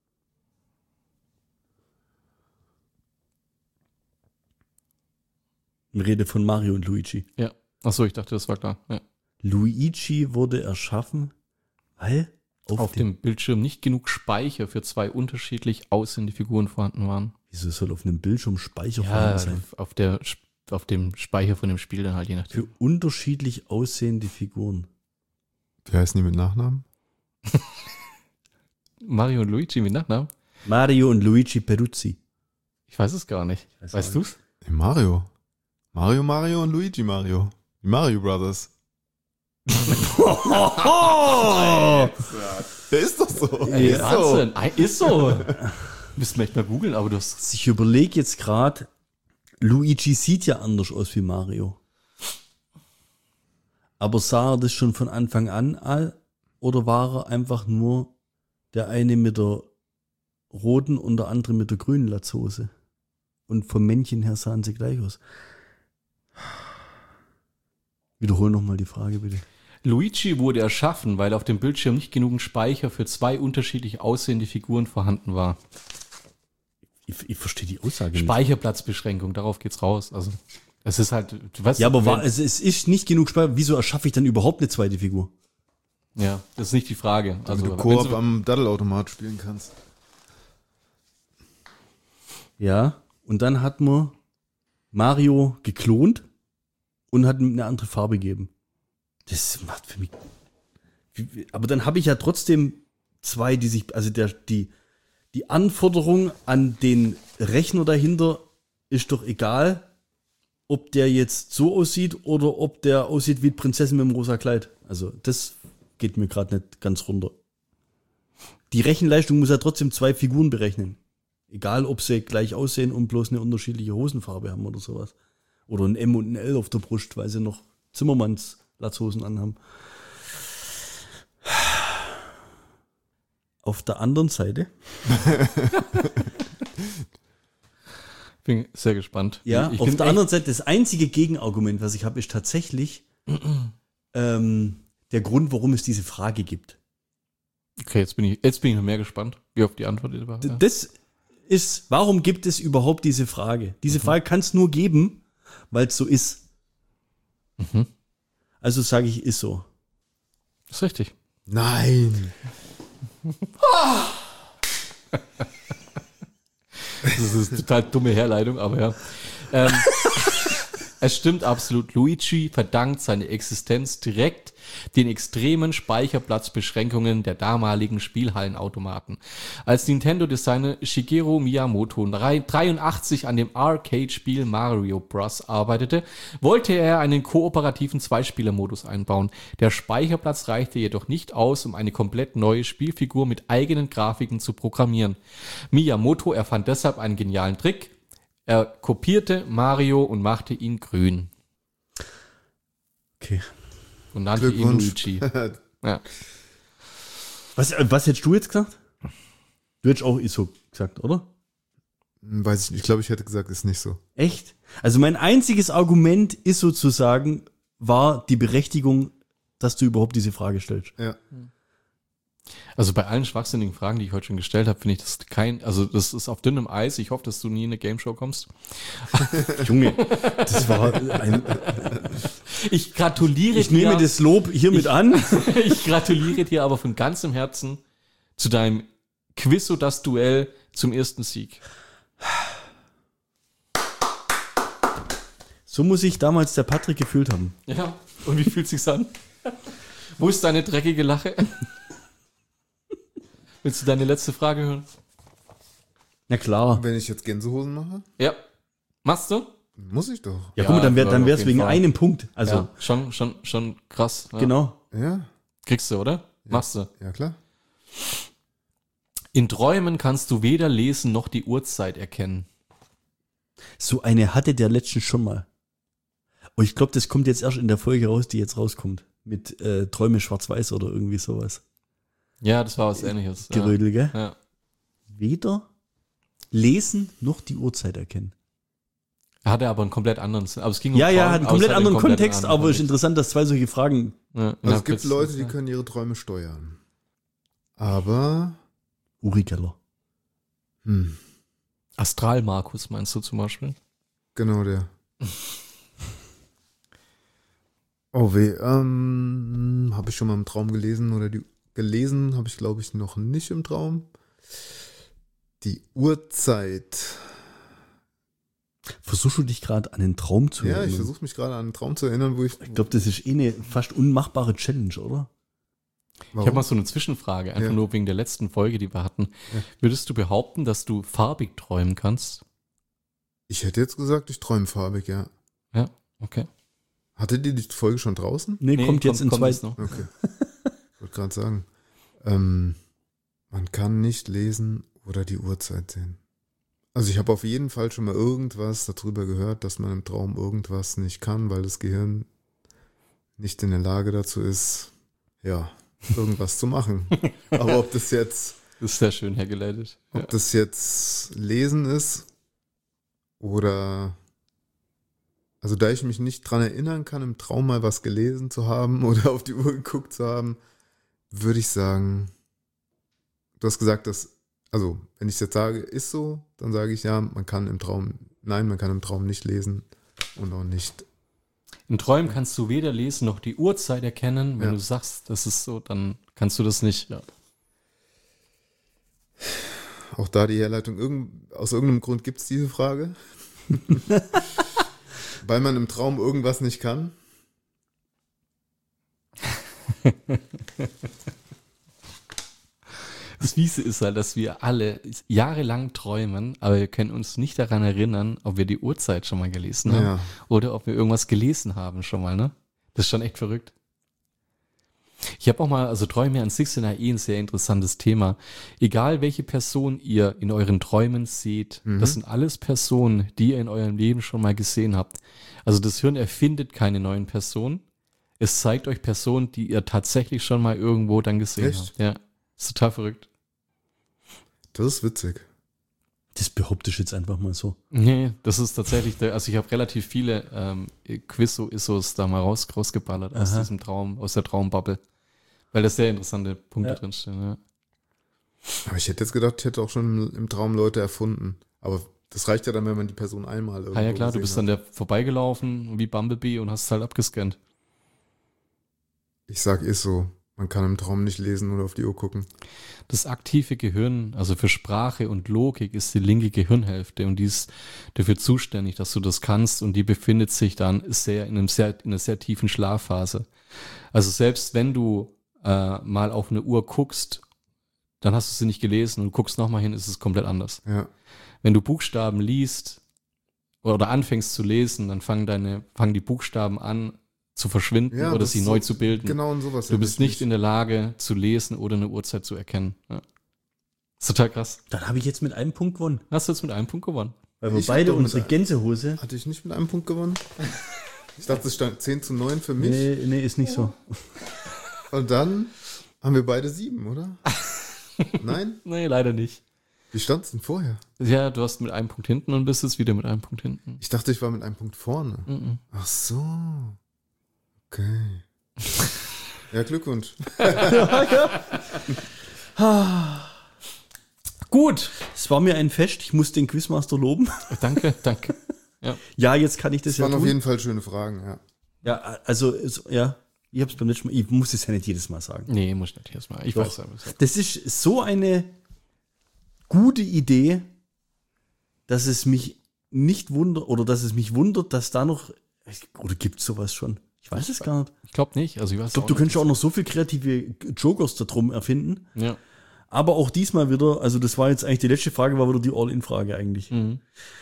Ich rede von Mario und Luigi. Ja. Achso, ich dachte, das war klar. Ja. Luigi wurde erschaffen, weil auf, Auf dem, dem Bildschirm nicht genug Speicher für zwei unterschiedlich aussehende Figuren vorhanden waren. Wieso soll auf einem Bildschirm Speicher Ja, vorhanden sein? auf, der, auf dem Speicher von dem Spiel dann halt, je nachdem. Für unterschiedlich aussehende Figuren. Wie heißen die mit Nachnamen? Mario und Luigi mit Nachnamen? Mario und Luigi Peruzzi. Ich weiß es gar nicht. Weiß Weißt auch du's? Nee, Mario. Mario, Mario und Luigi Mario. Die Mario Brothers. Oh! Der ist doch so. Ey, ist Wahnsinn. Ey, ist so. Müssten wir echt mal googeln, aber du hast. Ich überlege jetzt gerade, Luigi sieht ja anders aus wie Mario. Aber sah er das schon von Anfang an all, oder war er einfach nur der eine mit der roten und der andere mit der grünen Latzhose? Und vom Männchen her sahen sie gleich aus. Wiederhol nochmal die Frage, bitte. Luigi wurde erschaffen, weil auf dem Bildschirm nicht genügend Speicher für zwei unterschiedlich aussehende Figuren vorhanden war. Ich, ich verstehe die Aussage nicht. Speicherplatzbeschränkung, darauf geht's raus. Also, es ist halt, du weißt Ja, aber wenn- war, es, es ist nicht genug Speicher. Wieso erschaffe ich dann überhaupt eine zweite Figur? Ja, das ist nicht die Frage. Also, Damit du wenn Koop sie- am Daddelautomat spielen kannst. Ja, und dann hat man Mario geklont und hat ihm eine andere Farbe gegeben. Das macht für mich. wie- wie- Aber dann habe ich ja trotzdem zwei, die sich, also der, die, die Anforderung an den Rechner dahinter ist doch egal, ob der jetzt so aussieht oder ob der aussieht wie die Prinzessin mit dem rosa Kleid. Also das geht mir gerade nicht ganz runter. Die Rechenleistung muss ja trotzdem zwei Figuren berechnen. Egal, ob sie gleich aussehen und bloß eine unterschiedliche Hosenfarbe haben oder sowas. Oder ein M und ein L auf der Brust, weil sie noch Zimmermanns Latzhosen anhaben. Auf der anderen Seite, bin sehr gespannt. ja, ich auf bin der echt- anderen Seite, das einzige Gegenargument, was ich habe, ist tatsächlich ähm, der Grund, warum es diese Frage gibt. Okay, jetzt bin ich, jetzt bin ich noch mehr gespannt, wie auf die Antwort war. D- Ja. Das ist, warum gibt es überhaupt diese Frage? Diese Frage kann es nur geben, weil es so ist. Mhm. Also sage ich, ist so. Das ist richtig. Nein. Das ist eine total dumme Herleitung, aber ja. Ähm, es stimmt absolut. Luigi verdankt seine Existenz direkt den extremen Speicherplatzbeschränkungen der damaligen Spielhallenautomaten. Als Nintendo-Designer Shigeru Miyamoto dreiundachtzig an dem Arcade-Spiel Mario Bros. Arbeitete, wollte er einen kooperativen Zweispieler-Modus einbauen. Der Speicherplatz reichte jedoch nicht aus, um eine komplett neue Spielfigur mit eigenen Grafiken zu programmieren. Miyamoto erfand deshalb einen genialen Trick. Er kopierte Mario und machte ihn grün. Okay. Und nannte ihn Glückwunsch. Luigi. Ja. Was, äh, was hättest du jetzt gesagt? Du hättest auch ISO gesagt, oder? Hm, Weiß ich nicht. Ich glaube, ich hätte gesagt, ist nicht so. Echt? Also mein einziges Argument ist sozusagen, war die Berechtigung, dass du überhaupt diese Frage stellst. Ja. Also bei allen schwachsinnigen Fragen, die ich heute schon gestellt habe, finde ich das kein, also das ist auf dünnem Eis. Ich hoffe, dass du nie in eine Gameshow kommst. Junge, das war ein, Ich gratuliere ich nehme dir, das Lob hiermit an. ich gratuliere dir aber von ganzem Herzen zu deinem Quizzo das Duell zum ersten Sieg. So muss sich damals der Patrick gefühlt haben. Ja. Und wie fühlt sich's an? Wo ist deine dreckige Lache? Willst du deine letzte Frage hören? Na klar. Wenn ich jetzt Gänsehosen mache, Ja. Machst du? muss ich doch. Ja, Ja, guck mal, dann wäre auf dann wär's jeden wegen Fall. einem Punkt. Also, Ja, schon, schon, schon krass. Ja. genau. Ja, Kriegst du, oder? Machst du. ja klar. In Träumen kannst du weder lesen noch die Uhrzeit erkennen. So eine hatte der letztens schon mal. Und ich glaube, das kommt jetzt erst in der Folge raus, die jetzt rauskommt. Mit äh, Träume schwarz-weiß oder irgendwie sowas. Ja, das war was Ähnliches. Ja. Gerödel, gell? Ja. Weder lesen noch die Uhrzeit erkennen. Er hatte aber einen komplett anderen Sinn. Aber es ging um Ja, ja, Traum, hat einen aber es komplett hat anderen komplett Kontext, anderen aber es ist Kontext. interessant, dass zwei solche Fragen. Ja, Also ja, es gibt das- Leute, die ja. können ihre Träume steuern. Aber, Uri Geller. hm, Astral-Markus meinst du zum Beispiel? genau der. Oh weh, ähm, habe ich schon mal im Traum gelesen oder die gelesen, habe ich glaube ich noch nicht im Traum. Die Uhrzeit. Versuchst du dich gerade an den Traum zu Ja, erinnern? ich versuche mich gerade an einen Traum zu erinnern, wo ich. Ich glaube, das ist eh eine fast unmachbare Challenge, oder? Ich habe mal so eine Zwischenfrage, einfach Ja. nur wegen der letzten Folge, die wir hatten. Ja. Würdest du behaupten, dass du farbig träumen kannst? Ich hätte jetzt gesagt, ich träume farbig, ja. Ja, okay. Hattet ihr die Folge schon draußen? Nee, Nee, kommt jetzt in zwei. jetzt noch. Okay. Ich wollte gerade sagen. Ähm, man kann nicht lesen oder die Uhrzeit sehen. Also ich habe auf jeden Fall schon mal irgendwas darüber gehört, dass man im Traum irgendwas nicht kann, weil das Gehirn nicht in der Lage dazu ist, ja, irgendwas zu machen. Aber ob das jetzt, Das ist sehr schön hergeleitet. ob Ja. das jetzt Lesen ist oder, also da ich mich nicht dran erinnern kann, im Traum mal was gelesen zu haben oder auf die Uhr geguckt zu haben, würde ich sagen, du hast gesagt, dass Also, wenn ich jetzt sage, ist so, dann sage ich ja, man kann im Traum, nein, man kann im Traum nicht lesen und auch nicht. In Träumen kannst du weder lesen noch die Uhrzeit erkennen. Wenn Ja. du sagst, das ist so, dann kannst du das nicht. Ja. Auch da die Herleitung, irgend, aus irgendeinem Grund gibt es diese Frage. Weil man im Traum irgendwas nicht kann. Das Wiese ist halt, dass wir alle jahrelang träumen, aber wir können uns nicht daran erinnern, ob wir die Uhrzeit schon mal gelesen haben Ja. oder ob wir irgendwas gelesen haben schon mal, ne? Das ist schon echt verrückt. Ich habe auch mal, also Träume an sich sind ja eh ein sehr interessantes Thema. Egal welche Person ihr in euren Träumen seht, Mhm. das sind alles Personen, die ihr in eurem Leben schon mal gesehen habt. Also das Hirn erfindet keine neuen Personen. Es zeigt euch Personen, die ihr tatsächlich schon mal irgendwo dann gesehen Echt? habt. Ja, ist total verrückt. Das ist witzig. Das behaupte ich jetzt einfach mal so. Nee, das ist tatsächlich, der, also ich habe relativ viele ähm, Quizo-Issos da mal raus, rausgeballert aus Aha. diesem Traum, aus der Traumbubble. Weil da sehr interessante Punkte Ja. drinstehen, ja. Aber ich hätte jetzt gedacht, ich hätte auch schon im, im Traum Leute erfunden. Aber das reicht ja dann, wenn man die Person einmal irgendwo Ah ja klar, du gesehen bist hat. an der vorbeigelaufen, wie Bumblebee, und hast es halt abgescannt. Ich sag, ist so. Man kann im Traum nicht lesen oder auf die Uhr gucken. Das aktive Gehirn, also für Sprache und Logik, ist die linke Gehirnhälfte und die ist dafür zuständig, dass du das kannst, und die befindet sich dann sehr in, einem sehr, in einer sehr tiefen Schlafphase. Also selbst wenn du äh, mal auf eine Uhr guckst, dann hast du sie nicht gelesen und guckst nochmal hin, ist es komplett anders. Ja. Wenn du Buchstaben liest oder anfängst zu lesen, dann fangen deine, fangen die Buchstaben an zu verschwinden Ja, oder das sich ist neu so- zu bilden. Genau und sowas. Du bist nicht in der Lage zu lesen oder eine Uhrzeit zu erkennen. Ja. Ist total krass. Dann habe ich jetzt mit einem Punkt gewonnen. Hast du jetzt mit einem Punkt gewonnen? Weil wir Ich hab beide doch mit unsere ein- Gänsehose. Hatte ich nicht mit einem Punkt gewonnen? Ich dachte, es stand zehn zu neun für mich. Nee, nee, ist nicht so. Und dann haben wir beide sieben, oder? Nein? Nee, leider nicht. Wie stand es denn vorher? Ja, du hast mit einem Punkt hinten und bist jetzt wieder mit einem Punkt hinten. Ich dachte, ich war mit einem Punkt vorne. Mhm. Ach so. Okay. Ja, Glückwunsch. Gut. Es war mir ein Fest. Ich muss den Quizmaster loben. Danke, danke. Ja, jetzt kann ich das Das ja waren auf tun. jeden Fall schöne Fragen, ja. Ja, also, es- ja. Ich hab's beim letzten Mal, ich muss es ja nicht jedes Mal sagen. Nee, muss ich nicht erstmal. Ich Doch. weiß aber. Das ist so eine gute Idee, dass es mich nicht wundert, oder dass es mich wundert, dass da noch, oder gibt's sowas schon? Ich weiß es gar nicht. Ich glaube nicht. Also ich weiß Ich glaube, auch du nicht. könntest auch noch so viel kreative Jokers da drum erfinden. Ja. Aber auch diesmal wieder, also das war jetzt eigentlich die letzte Frage, war wieder die All-In-Frage eigentlich. Mhm.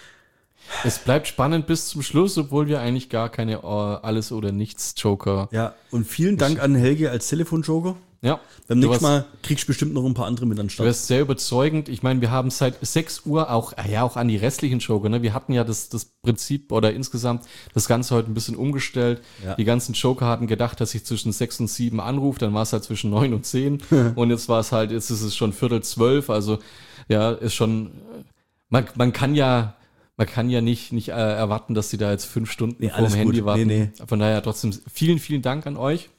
Es bleibt spannend bis zum Schluss, obwohl wir eigentlich gar keine äh, Alles- oder Nichts-Joker. Ja, und vielen Dank an Helge als Telefonjoker. Ja. Beim Du nächsten warst- Mal kriegst du bestimmt noch ein paar andere mit an den Du Start. wirst sehr überzeugend. Ich meine, wir haben seit sechs Uhr auch, ah ja, auch an die restlichen Joker, ne? Wir hatten ja das, das Prinzip oder insgesamt das Ganze heute ein bisschen umgestellt. Ja. Die ganzen Joker hatten gedacht, dass ich zwischen sechs und sieben anrufe, dann war es halt zwischen neun und zehn. Und jetzt war es halt, jetzt ist es schon Viertel zwölf. Also, ja, ist schon, man, man kann ja, man kann ja nicht, nicht äh, erwarten, dass sie da jetzt fünf Stunden Nee, vor dem alles Handy gut. warten. Nee, Von daher trotzdem vielen, vielen Dank an euch.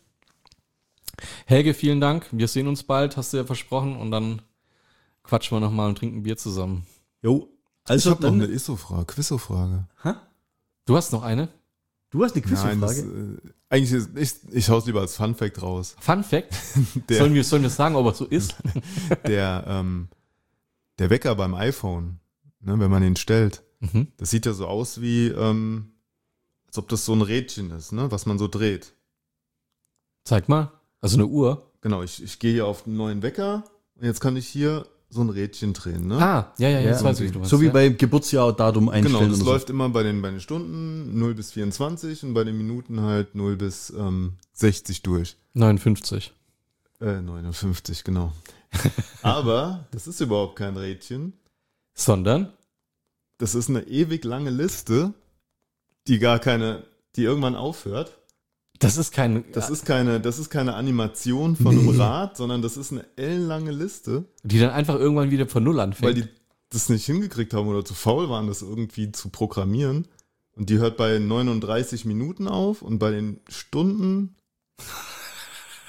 Helge, vielen Dank. Wir sehen uns bald, hast du ja versprochen. Und dann quatschen wir nochmal und trinken Bier zusammen. Jo, Ich also habe noch dann, eine I S O-Frage, Quiz-O-Frage. Du hast noch eine? du hast eine Nein, das, Quizfrage. äh, eigentlich ist, ich, ich hau's lieber als Fun-Fact raus. Fun Fact? Der, Sollen wir, sollen wir sagen, ob er so ist? der, ähm, der Wecker beim iPhone, ne, wenn man ihn stellt, Mhm. das sieht ja so aus wie, ähm, als ob das so ein Rädchen ist, ne, was man so dreht. Zeig mal. Also eine Uhr. Genau, ich, ich gehe hier auf den neuen Wecker und jetzt kann ich hier so ein Rädchen drehen, ne? Ah, ja, ja, ja, jetzt Ja, weiß ich, wie du meinst. So wie ja. bei Geburtsjahr Datum einstellen. Genau, das oder so. läuft immer bei den, bei den Stunden null bis vierundzwanzig und bei den Minuten halt null bis ähm, sechzig durch. neunundfünfzig. Äh, neunundfünfzig, genau. Aber das ist überhaupt kein Rädchen. Sondern? Das ist eine ewig lange Liste, die gar keine, die irgendwann aufhört. Das ist kein. Das ist keine, das ist keine Animation von einem Rad, sondern das ist eine ellenlange Liste, die dann einfach irgendwann wieder von Null anfängt. weil die das nicht hingekriegt haben oder zu faul waren, das irgendwie zu programmieren. Und die hört bei neununddreißig Minuten auf und bei den Stunden,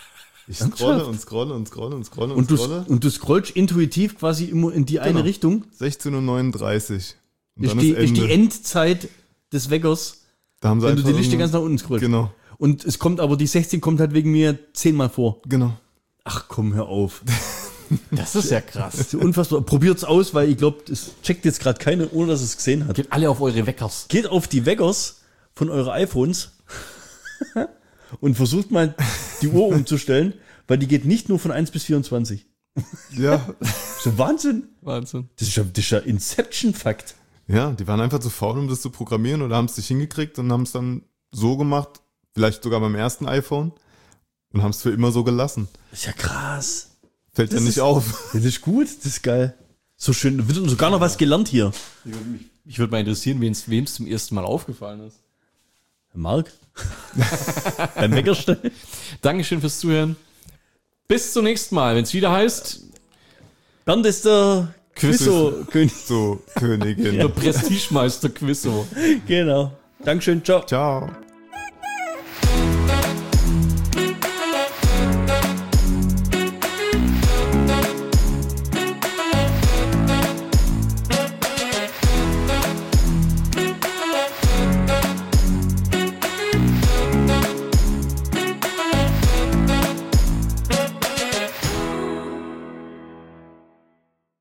Ich scrolle und scrolle und scrolle und scrolle und, Und du, scrolle. und du scrollst intuitiv quasi immer in die eine Genau. Richtung. sechzehn Uhr neununddreißig. Und Ist dann die, ist ist Ende. die Endzeit des Weckers, Da haben sie wenn du die einfach Liste irgendwo- ganz nach unten scrollst. Genau, Und es kommt aber, die sechzehn kommt halt wegen mir zehnmal vor. genau. Ach komm, hör auf. Das ist ja krass. Das ist unfassbar. Probiert's aus, weil ich glaube, es checkt jetzt gerade keiner, ohne dass es gesehen hat. Geht alle auf eure Weckers. Geht auf die Weckers von euren iPhones und versucht mal die Uhr umzustellen, weil die geht nicht nur von eins bis vierundzwanzig. Ja, Das ist ja Wahnsinn. Wahnsinn. Das ist ja, das ist ja Inception-Fakt. ja, die waren einfach zu faul, um das zu programmieren oder haben es nicht hingekriegt und haben es dann so gemacht, vielleicht sogar beim ersten iPhone und haben es für immer so gelassen. Das ist ja krass. Fällt ja Das nicht ist- auf. Das ist gut, das ist geil. So schön, da wird sogar noch was gelernt hier. Ich würde mal interessieren, wem es zum ersten Mal aufgefallen ist. Marc? Beim Weckerstellen? Dankeschön fürs Zuhören. Bis zum nächsten Mal, wenn es wieder heißt, Bernd ist der Quizzo-König. So, Königin. der Prestigemeister Quizzo. Genau. Dankeschön, ciao. Ciao.